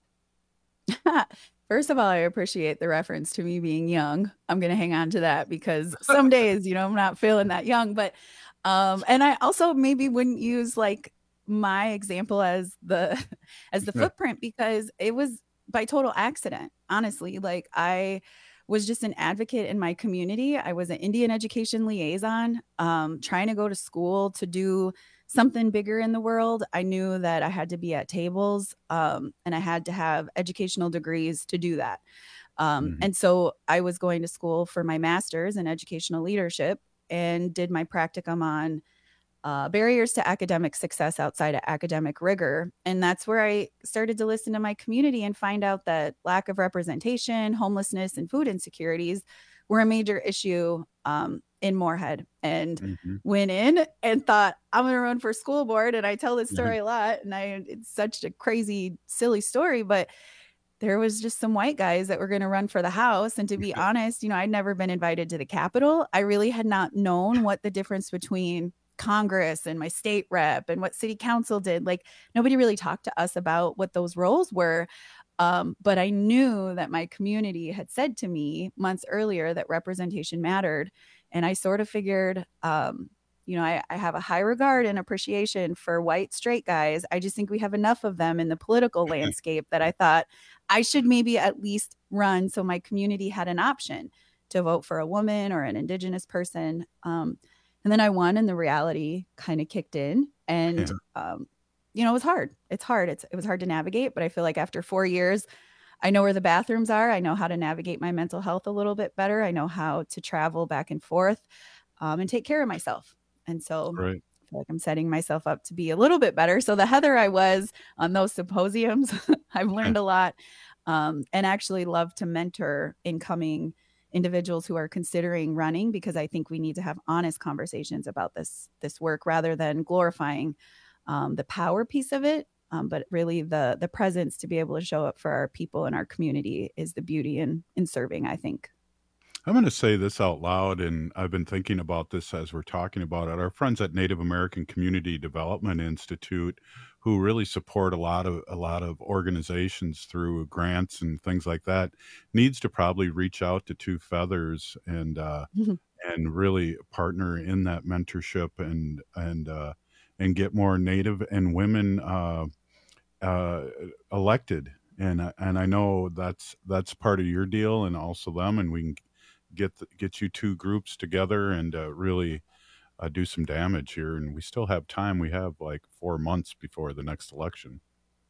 First of all, I appreciate the reference to me being young. I'm going to hang on to that because some days, you know, I'm not feeling that young, but, um, and I also maybe wouldn't use like my example as the, as the Yeah. footprint, because it was by total accident. Honestly, like I was just an advocate in my community. I was an Indian education liaison, um, trying to go to school to do something bigger in the world. I knew that I had to be at tables, um, and I had to have educational degrees to do that. Um, Mhm. and so I was going to school for my master's in educational leadership and did my practicum on uh, barriers to academic success outside of academic rigor. And that's where I started to listen to my community and find out that lack of representation, homelessness, and food insecurities were a major issue um, in Moorhead. And Mhm. went in and thought, I'm going to run for school board. And I tell this Mhm. story a lot, and I it's such a crazy, silly story, but there was just some white guys that were going to run for the House. And to be honest, you know, I'd never been invited to the Capitol. I really had not known what the difference between Congress and my state rep and what city council did. Like nobody really talked to us about what those roles were. Um, but I knew that my community had said to me months earlier that representation mattered. And I sort of figured, um, you know, I, I have a high regard and appreciation for white straight guys. I just think we have enough of them in the political landscape that I thought I should maybe at least run so my community had an option to vote for a woman or an Indigenous person. Um, and then I won, and the reality kind of kicked in. And, Yeah. um, you know, it was hard. It's hard. It's, it was hard to navigate, but I feel like after four years, I know where the bathrooms are. I know how to navigate my mental health a little bit better. I know how to travel back and forth um, and take care of myself. And so Right. I feel like I'm setting myself up to be a little bit better. So the Heather I was on those symposiums, I've learned a lot, um, and actually love to mentor incoming individuals who are considering running, because I think we need to have honest conversations about this, this work rather than glorifying um, the power piece of it. Um, but really the the presence to be able to show up for our people and our community is the beauty in in serving, I think. I'm going to say this out loud, and I've been thinking about this as we're talking about it. Our friends at Native American Community Development Institute, who really support a lot of a lot of organizations through grants and things like that, needs to probably reach out to Two Feathers and uh, and really partner in that mentorship and and uh, and get more Native and women uh, uh, elected. And I- and I know that's that's part of your deal, and also them, and we can get the, get you two groups together and uh, really uh, do some damage here. And we still have time. We have like four months before the next election.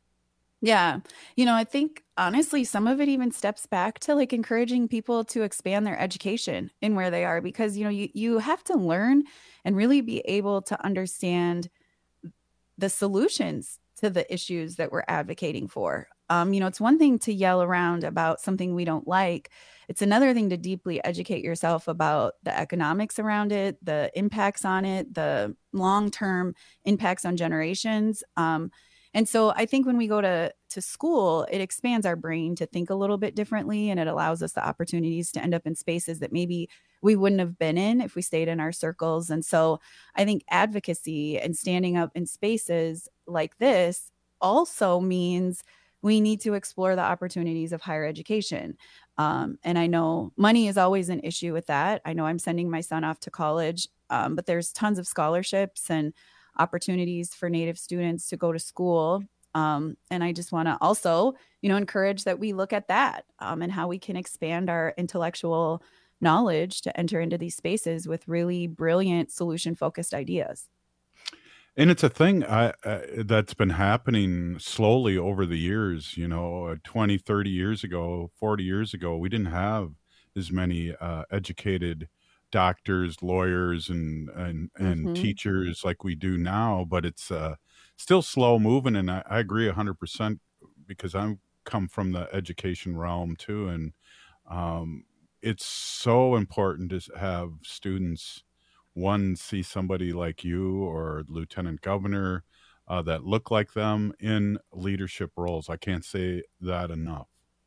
Yeah. You know, I think honestly, some of it even steps back to like encouraging people to expand their education in where they are, because, you know, you, you have to learn and really be able to understand the solutions to the issues that we're advocating for. Um, you know, it's one thing to yell around about something we don't like. It's another thing to deeply educate yourself about the economics around it, the impacts on it, the long-term impacts on generations. Um, and so I think when we go to, to school, it expands our brain to think a little bit differently, and it allows us the opportunities to end up in spaces that maybe we wouldn't have been in if we stayed in our circles. And so I think advocacy and standing up in spaces like this also means we need to explore the opportunities of higher education. Um, and I know money is always an issue with that. I know I'm sending my son off to college Um, but there's tons of scholarships and opportunities for Native students to go to school. Um, and I just want to also, you know, encourage that we look at that um, and how we can expand our intellectual knowledge to enter into these spaces with really brilliant solution-focused ideas. And it's a thing I, uh, that's been happening slowly over the years. You know, uh, twenty, thirty years ago, forty years ago, we didn't have as many uh, educated doctors, lawyers, and and, and Mhm. teachers like we do now. But it's uh, still slow moving. And I, I agree one hundred percent because I come from the education realm too. And um, it's so important to have students, one, see somebody like you or lieutenant governor uh, that look like them in leadership roles. I can't say that enough.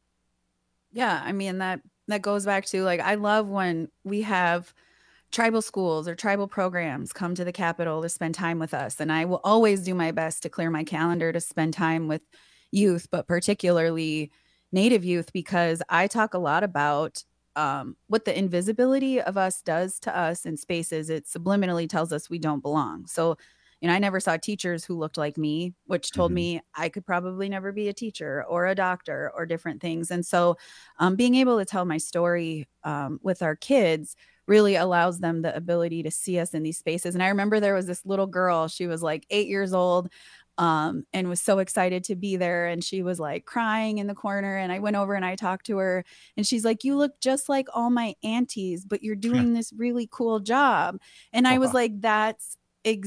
Yeah, I mean, that that goes back to, like, I love when we have tribal schools or tribal programs come to the Capitol to spend time with us. And I will always do my best to clear my calendar to spend time with youth, but particularly Native youth, because I talk a lot about um, what the invisibility of us does to us in spaces. It subliminally tells us we don't belong. So, you know, I never saw teachers who looked like me, which told Mhm. me I could probably never be a teacher or a doctor or different things. And so um, being able to tell my story um, with our kids really allows them the ability to see us in these spaces. And I remember there was this little girl, she was like eight years old um, and was so excited to be there. And she was like crying in the corner. And I went over and I talked to her and she's like, "You look just like all my aunties, but you're doing this really cool job." And I was Uh-huh. like, that's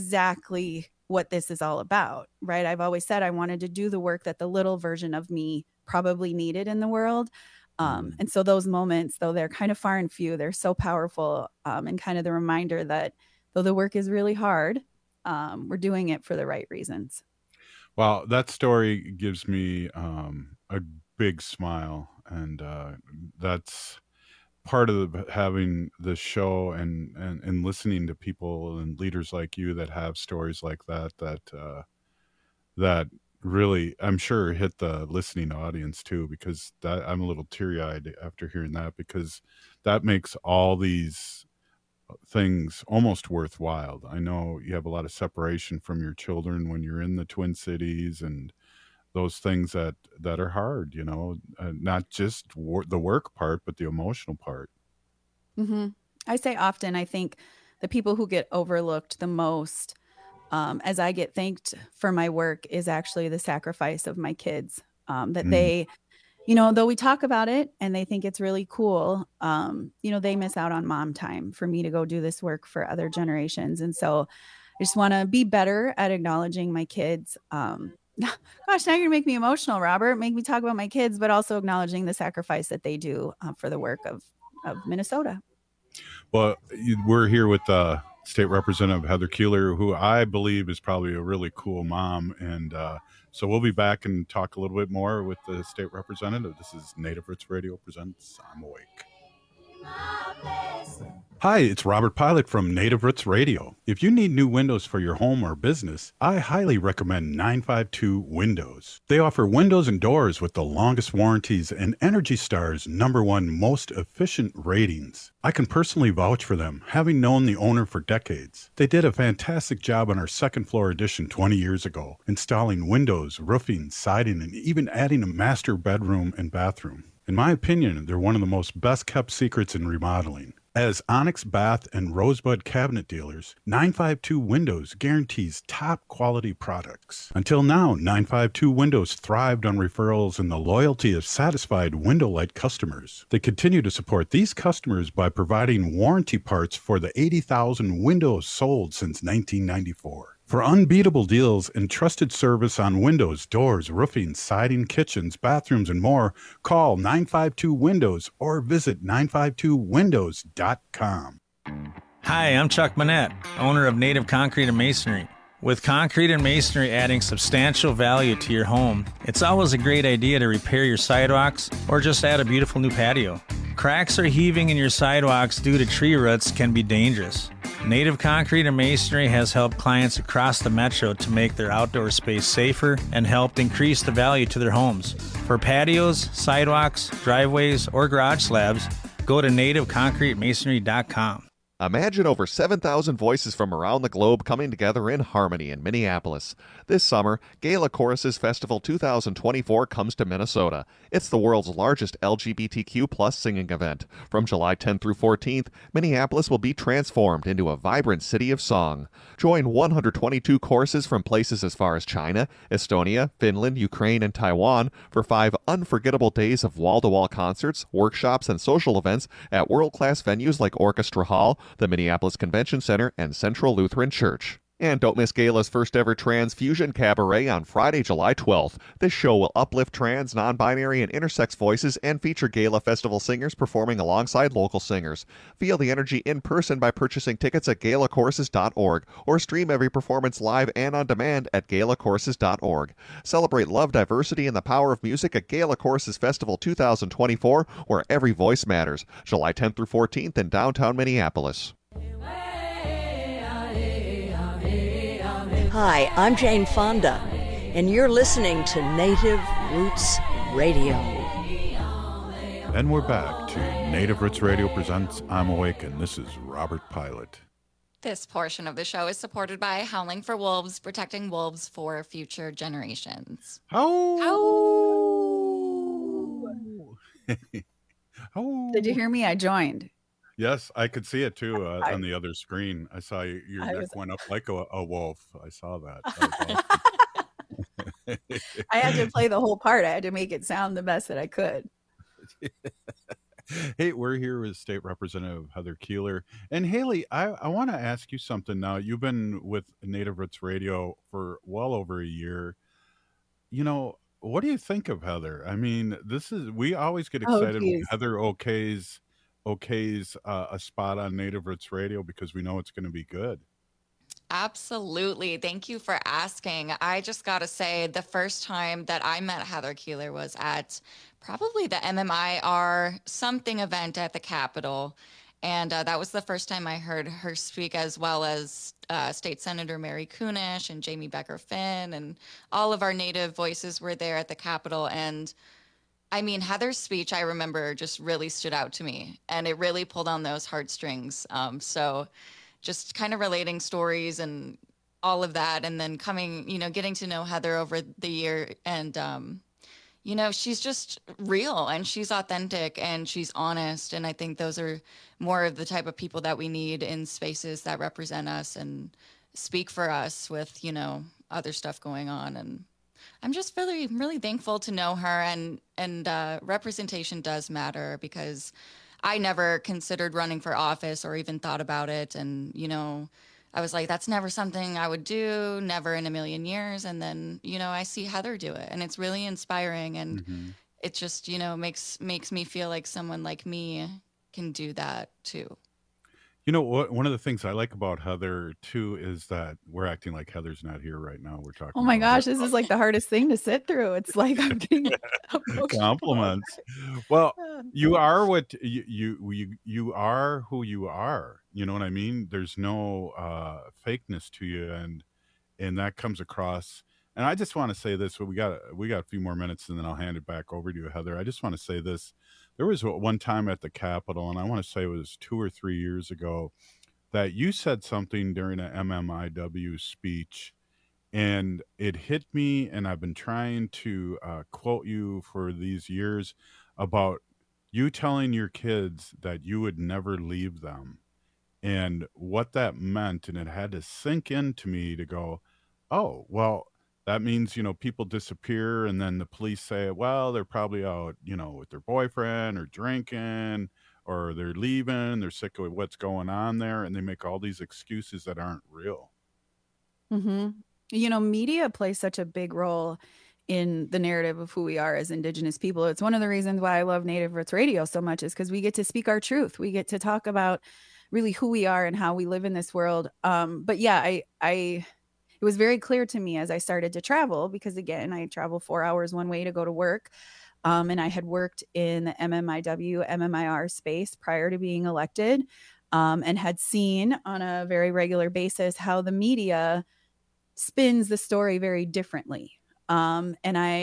exactly what this is all about, right? I've always said I wanted to do the work that the little version of me probably needed in the world. Um, and so those moments, though they're kind of far and few, they're so powerful, um, and kind of the reminder that though the work is really hard, um, we're doing it for the right reasons. Well, that story gives me um, a big smile. And uh, that's part of the, having this show and, and, and listening to people and leaders like you that have stories like that, that, uh, that really, I'm sure, hit the listening audience too, because that I'm a little teary eyed after hearing that, because that makes all these things almost worthwhile. I know you have a lot of separation from your children when you're in the Twin Cities and those things that, that are hard, you know, uh, not just wor- the work part, but the emotional part. hmm I say often, I think the people who get overlooked the most, um, as I get thanked for my work, is actually the sacrifice of my kids. Um, that Mm. they, you know, though we talk about it and they think it's really cool, um, you know, they miss out on mom time for me to go do this work for other generations. And so I just want to be better at acknowledging my kids. Um, gosh, now you're gonna make me emotional, Robert. Make me talk about my kids, but also acknowledging the sacrifice that they do uh, for the work of, of Minnesota. Well, you- we're here with uh, State Representative Heather Keeler, who I believe is probably a really cool mom. And uh, so we'll be back and talk a little bit more with the State Representative. This is Native Roots Radio presents I'm Awake. Hi, it's Robert Pilot from Native Roots Radio. If you need new windows for your home or business, I highly recommend nine five two Windows. They offer windows and doors with the longest warranties and Energy Star's number one most efficient ratings. I can personally vouch for them, having known the owner for decades. They did a fantastic job on our second floor addition twenty years ago, installing windows, roofing, siding, and even adding a master bedroom and bathroom. In my opinion, they're one of the most best-kept secrets in remodeling. As Onyx Bath and Rosebud cabinet dealers, nine five two Windows guarantees top-quality products. Until now, nine five two Windows thrived on referrals and the loyalty of satisfied Window-Lite customers. They continue to support these customers by providing warranty parts for the eighty thousand Windows sold since nineteen ninety-four. For unbeatable deals and trusted service on windows, doors, roofing, siding, kitchens, bathrooms, and more, call nine five two Windows or visit nine five two windows dot com. Hi, I'm Chuck Manette, owner of Native Concrete and Masonry. With concrete and masonry adding substantial value to your home, it's always a great idea to repair your sidewalks or just add a beautiful new patio. Cracks or heaving in your sidewalks due to tree roots can be dangerous. Native Concrete and Masonry has helped clients across the metro to make their outdoor space safer and helped increase the value to their homes. For patios, sidewalks, driveways, or garage slabs, go to native concrete masonry dot com. Imagine over seven thousand voices from around the globe coming together in harmony in Minneapolis. This summer, Gala Choruses Festival two thousand twenty-four comes to Minnesota. It's the world's largest L G B T Q plus singing event. From July tenth through fourteenth, Minneapolis will be transformed into a vibrant city of song. Join one hundred twenty-two choruses from places as far as China, Estonia, Finland, Ukraine, and Taiwan for five unforgettable days of wall-to-wall concerts, workshops, and social events at world-class venues like Orchestra Hall, the Minneapolis Convention Center, and Central Lutheran Church. And don't miss Gala's first ever Trans Fusion Cabaret on Friday, July twelfth. This show will uplift trans, non-binary, and intersex voices and feature Gala Festival singers performing alongside local singers. Feel the energy in person by purchasing tickets at gala choruses dot org or stream every performance live and on demand at gala choruses dot org. Celebrate love, diversity, and the power of music at Gala Choruses Festival two thousand twenty-four, where every voice matters. July tenth through fourteenth in downtown Minneapolis. Hi, I'm Jane Fonda, and you're listening to Native Roots Radio. And we're back to Native Roots Radio presents I'm Awake, and this is Robert Pilot. This portion of the show is supported by Howling for Wolves, protecting wolves for future generations. Oh! Oh! Did you hear me? I joined. Yes, I could see it too uh, I, on the other screen. I saw you, your I neck was, went up like a, a wolf. I saw that. that awesome. I had to play the whole part. I had to make it sound the best that I could. Hey, we're here with State Representative Heather Keeler. And Haley, I, I want to ask you something now. You've been with Native Roots Radio for well over a year. You know, what do you think of Heather? I mean, this is, we always get excited oh, when Heather okays okays uh, a spot on Native Roots Radio because we know it's going to be good. Absolutely. Thank you for asking. I just got to say, the first time that I met Heather Keeler was at probably the M M I R something event at the Capitol. And uh, that was the first time I heard her speak, as well as uh, State Senator Mary Kunesh and Jamie Becker Finn, and all of our Native voices were there at the Capitol. And I mean, Heather's speech, I remember, just really stood out to me, and it really pulled on those heartstrings. Um, so just kind of relating stories and all of that, and then coming, you know, getting to know Heather over the year. And, um, you know, she's just real, and she's authentic, and she's honest. And I think those are more of the type of people that we need in spaces that represent us and speak for us with, you know, other stuff going on. And I'm just really, really thankful to know her, and and uh, representation does matter, because I never considered running for office or even thought about it. And, you know, I was like, that's never something I would do, never in a million years. And then, you know, I see Heather do it, and it's really inspiring. And mm-hmm. it just, you know, makes makes me feel like someone like me can do that too. You know, what? One of the things I like about Heather, too, is that we're acting like Heather's not here right now. We're talking. Oh, my gosh. Her. This is like the hardest thing to sit through. It's like I'm getting compliments. Well, you are what you, you, you, you are who you are. You know what I mean? There's no uh, fakeness to you. And, and that comes across. And I just want to say this. We got, we got a few more minutes, and then I'll hand it back over to you, Heather. I just want to say this. There was one time at the Capitol, and I want to say it was two or three years ago, that you said something during an M M I W speech, and it hit me, and I've been trying to uh, quote you for these years about you telling your kids that you would never leave them, and what that meant. And it had to sink into me to go, oh, well, that means, you know, people disappear, and then the police say, well, they're probably out, you know, with their boyfriend or drinking, or they're leaving, they're sick of what's going on there, and they make all these excuses that aren't real. Mm-hmm. You know, media plays such a big role in the narrative of who we are as Indigenous people. It's one of the reasons why I love Native Roots Radio so much, is because we get to speak our truth. We get to talk about really who we are and how we live in this world. Um, but yeah, I, I, it was very clear to me as I started to travel, because again, I travel four hours one way to go to work. Um, and I had worked in the M M I W, M M I R space prior to being elected, um, and had seen on a very regular basis how the media spins the story very differently. Um, and I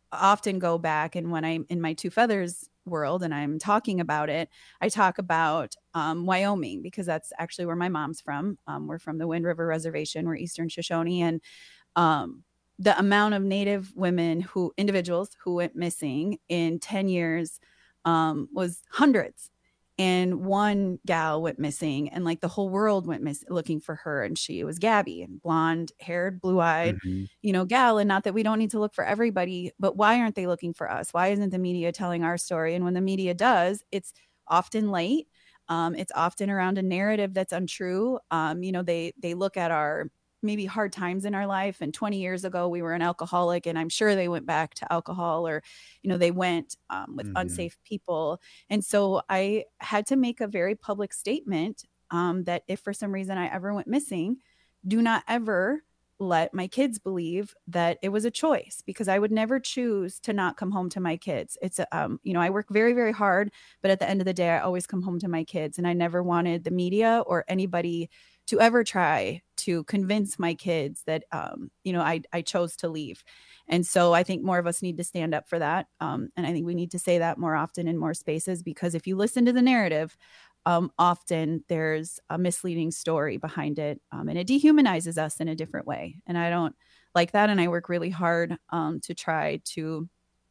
often go back, and when I'm in my Two Feathers world and I'm talking about it, I talk about um, Wyoming, because that's actually where my mom's from. Um, we're from the Wind River Reservation. We're Eastern Shoshone. And um, the amount of Native women who, individuals who went missing in ten years um, was hundreds. And one gal went missing, and like the whole world went miss looking for her. And she was Gabby, and blonde haired, blue eyed, mm-hmm. you know, gal. And not that we don't need to look for everybody, but why aren't they looking for us? Why isn't the media telling our story? And when the media does, it's often late. Um, it's often around a narrative that's untrue. Um, you know, they, they look at our maybe hard times in our life. And twenty years ago, we were an alcoholic, and I'm sure they went back to alcohol, or, you know, they went um, with mm-hmm. unsafe people. And so I had to make a very public statement um, that if for some reason I ever went missing, do not ever let my kids believe that it was a choice, because I would never choose to not come home to my kids. It's, a, um, you know, I work very, very hard, but at the end of the day, I always come home to my kids. And I never wanted the media or anybody to ever try to convince my kids that, um, you know, I, I chose to leave. And so I think more of us need to stand up for that. Um, and I think we need to say that more often in more spaces, because if you listen to the narrative, um, often there's a misleading story behind it, um, and it dehumanizes us in a different way. And I don't like that. And I work really hard um, to try to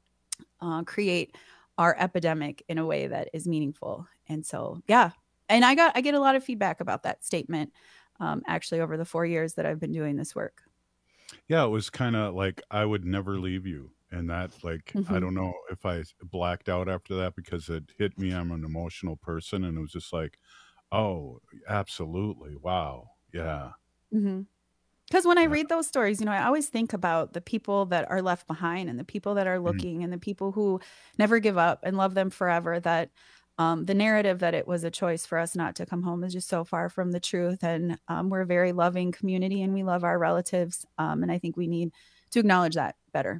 uh, create our epidemic in a way that is meaningful. And so, yeah. And I got, I get a lot of feedback about that statement, um, actually, over the four years that I've been doing this work. Yeah, it was kind of like, I would never leave you. And that, like, Mm-hmm. I don't know if I blacked out after that, because it hit me. I'm an emotional person. And it was just like, oh, absolutely. Wow. Yeah. Mm-hmm. Because when I read those stories, you know, I always think about the people that are left behind, and the people that are looking, and the people who never give up and love them forever. That um, the narrative that it was a choice for us not to come home is just so far from the truth. And um, we're a very loving community, and we love our relatives. Um, and I think we need to acknowledge that better.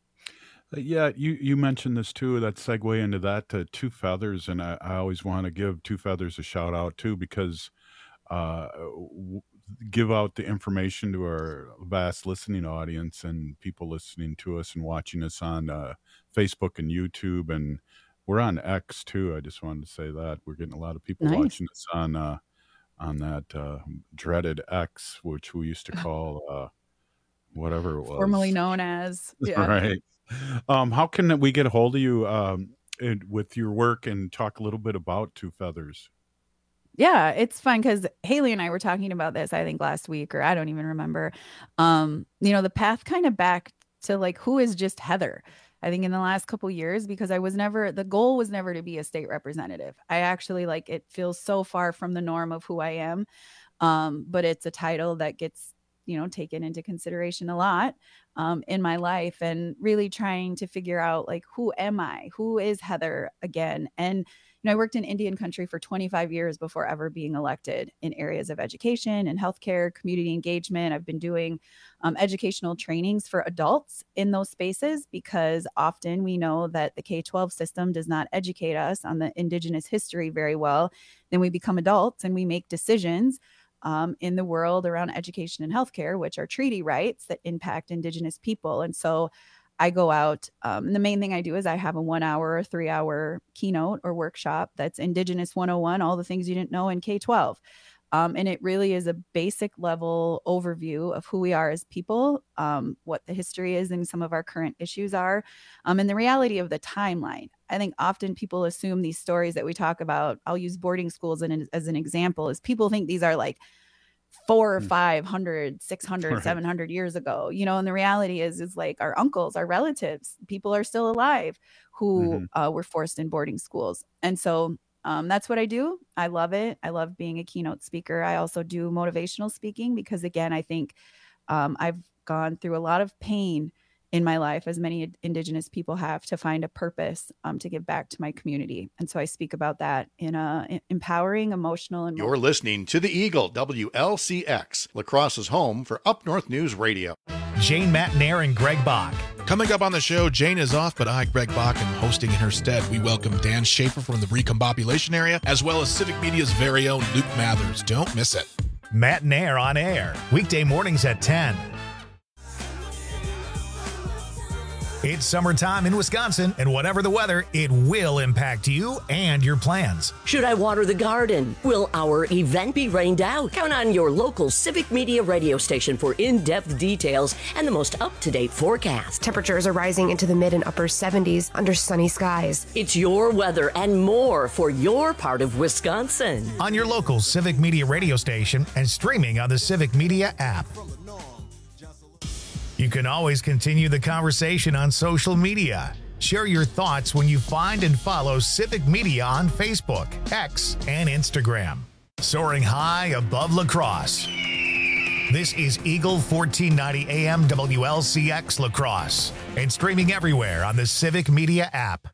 Uh, Yeah, you, you mentioned this too, that segue into that, uh, Two Feathers. And I, I always want to give Two Feathers a shout out too, because uh, w- give out the information to our vast listening audience and people listening to us and watching us on uh, Facebook and YouTube. And we're on X too. I just wanted to say that we're getting a lot of people Nice. watching us on uh, on that uh, dreaded X, which we used to call uh, whatever it was. Formerly known as, yeah. Right. Um, how can we get a hold of you um, and, with your work, and talk a little bit about Two Feathers? Yeah, it's fun because Haley and I were talking about this, I think last week, or I don't even remember. Um, you know, the path kind of back to like, who is just Heather? I think in the last couple years, because I was never, the goal was never to be a state representative. I actually like, it feels so far from the norm of who I am. Um, but it's a title that gets, you know, taken into consideration a lot um, in my life, and really trying to figure out like, who am I? Who is Heather again? And you know, I worked in Indian country for twenty-five years before ever being elected in areas of education and healthcare, community engagement. I've been doing um, educational trainings for adults in those spaces, because often we know that the K twelve system does not educate us on the Indigenous history very well. Then we become adults and we make decisions um, in the world around education and healthcare, which are treaty rights that impact Indigenous people. And so I go out, um, and the main thing I do is I have a one hour or three hour keynote or workshop that's Indigenous one oh one, all the things you didn't know in K twelve. Um, and it really is a basic level overview of who we are as people, um, what the history is and some of our current issues are, um, and the reality of the timeline. I think often people assume these stories that we talk about, I'll use boarding schools as, as an example, is people think these are like four or five hundred, six hundred, Right. seven hundred years ago, you know, and the reality is, is like our uncles, our relatives, people are still alive who Mhm. uh, were forced in boarding schools. And so um, that's what I do. I love it. I love being a keynote speaker. I also do motivational speaking because, again, I think um, I've gone through a lot of pain in my life, as many Indigenous people have, to find a purpose um, to give back to my community. And so I speak about that in a in- empowering, emotional, and You're listening to the Eagle, W L C X, La Crosse's home for Up North News Radio. Jane Matnair and Greg Bach. Coming up on the show, Jane is off, but I, Greg Bach, am hosting in her stead. We welcome Dan Schaefer from the Recombobulation area, as well as Civic Media's very own Luke Mathers. Don't miss it. Matnair on air, weekday mornings at ten. It's summertime in Wisconsin, and whatever the weather, it will impact you and your plans. Should I water the garden? Will our event be rained out? Count on your local Civic Media radio station for in-depth details and the most up-to-date forecast. Temperatures are rising into the mid and upper seventies under sunny skies. It's your weather and more for your part of Wisconsin. On your local Civic Media radio station and streaming on the Civic Media app. You can always continue the conversation on social media. Share your thoughts when you find and follow Civic Media on Facebook, X, and Instagram. Soaring high above La Crosse. This is Eagle fourteen ninety A M W L C X La Crosse and streaming everywhere on the Civic Media app.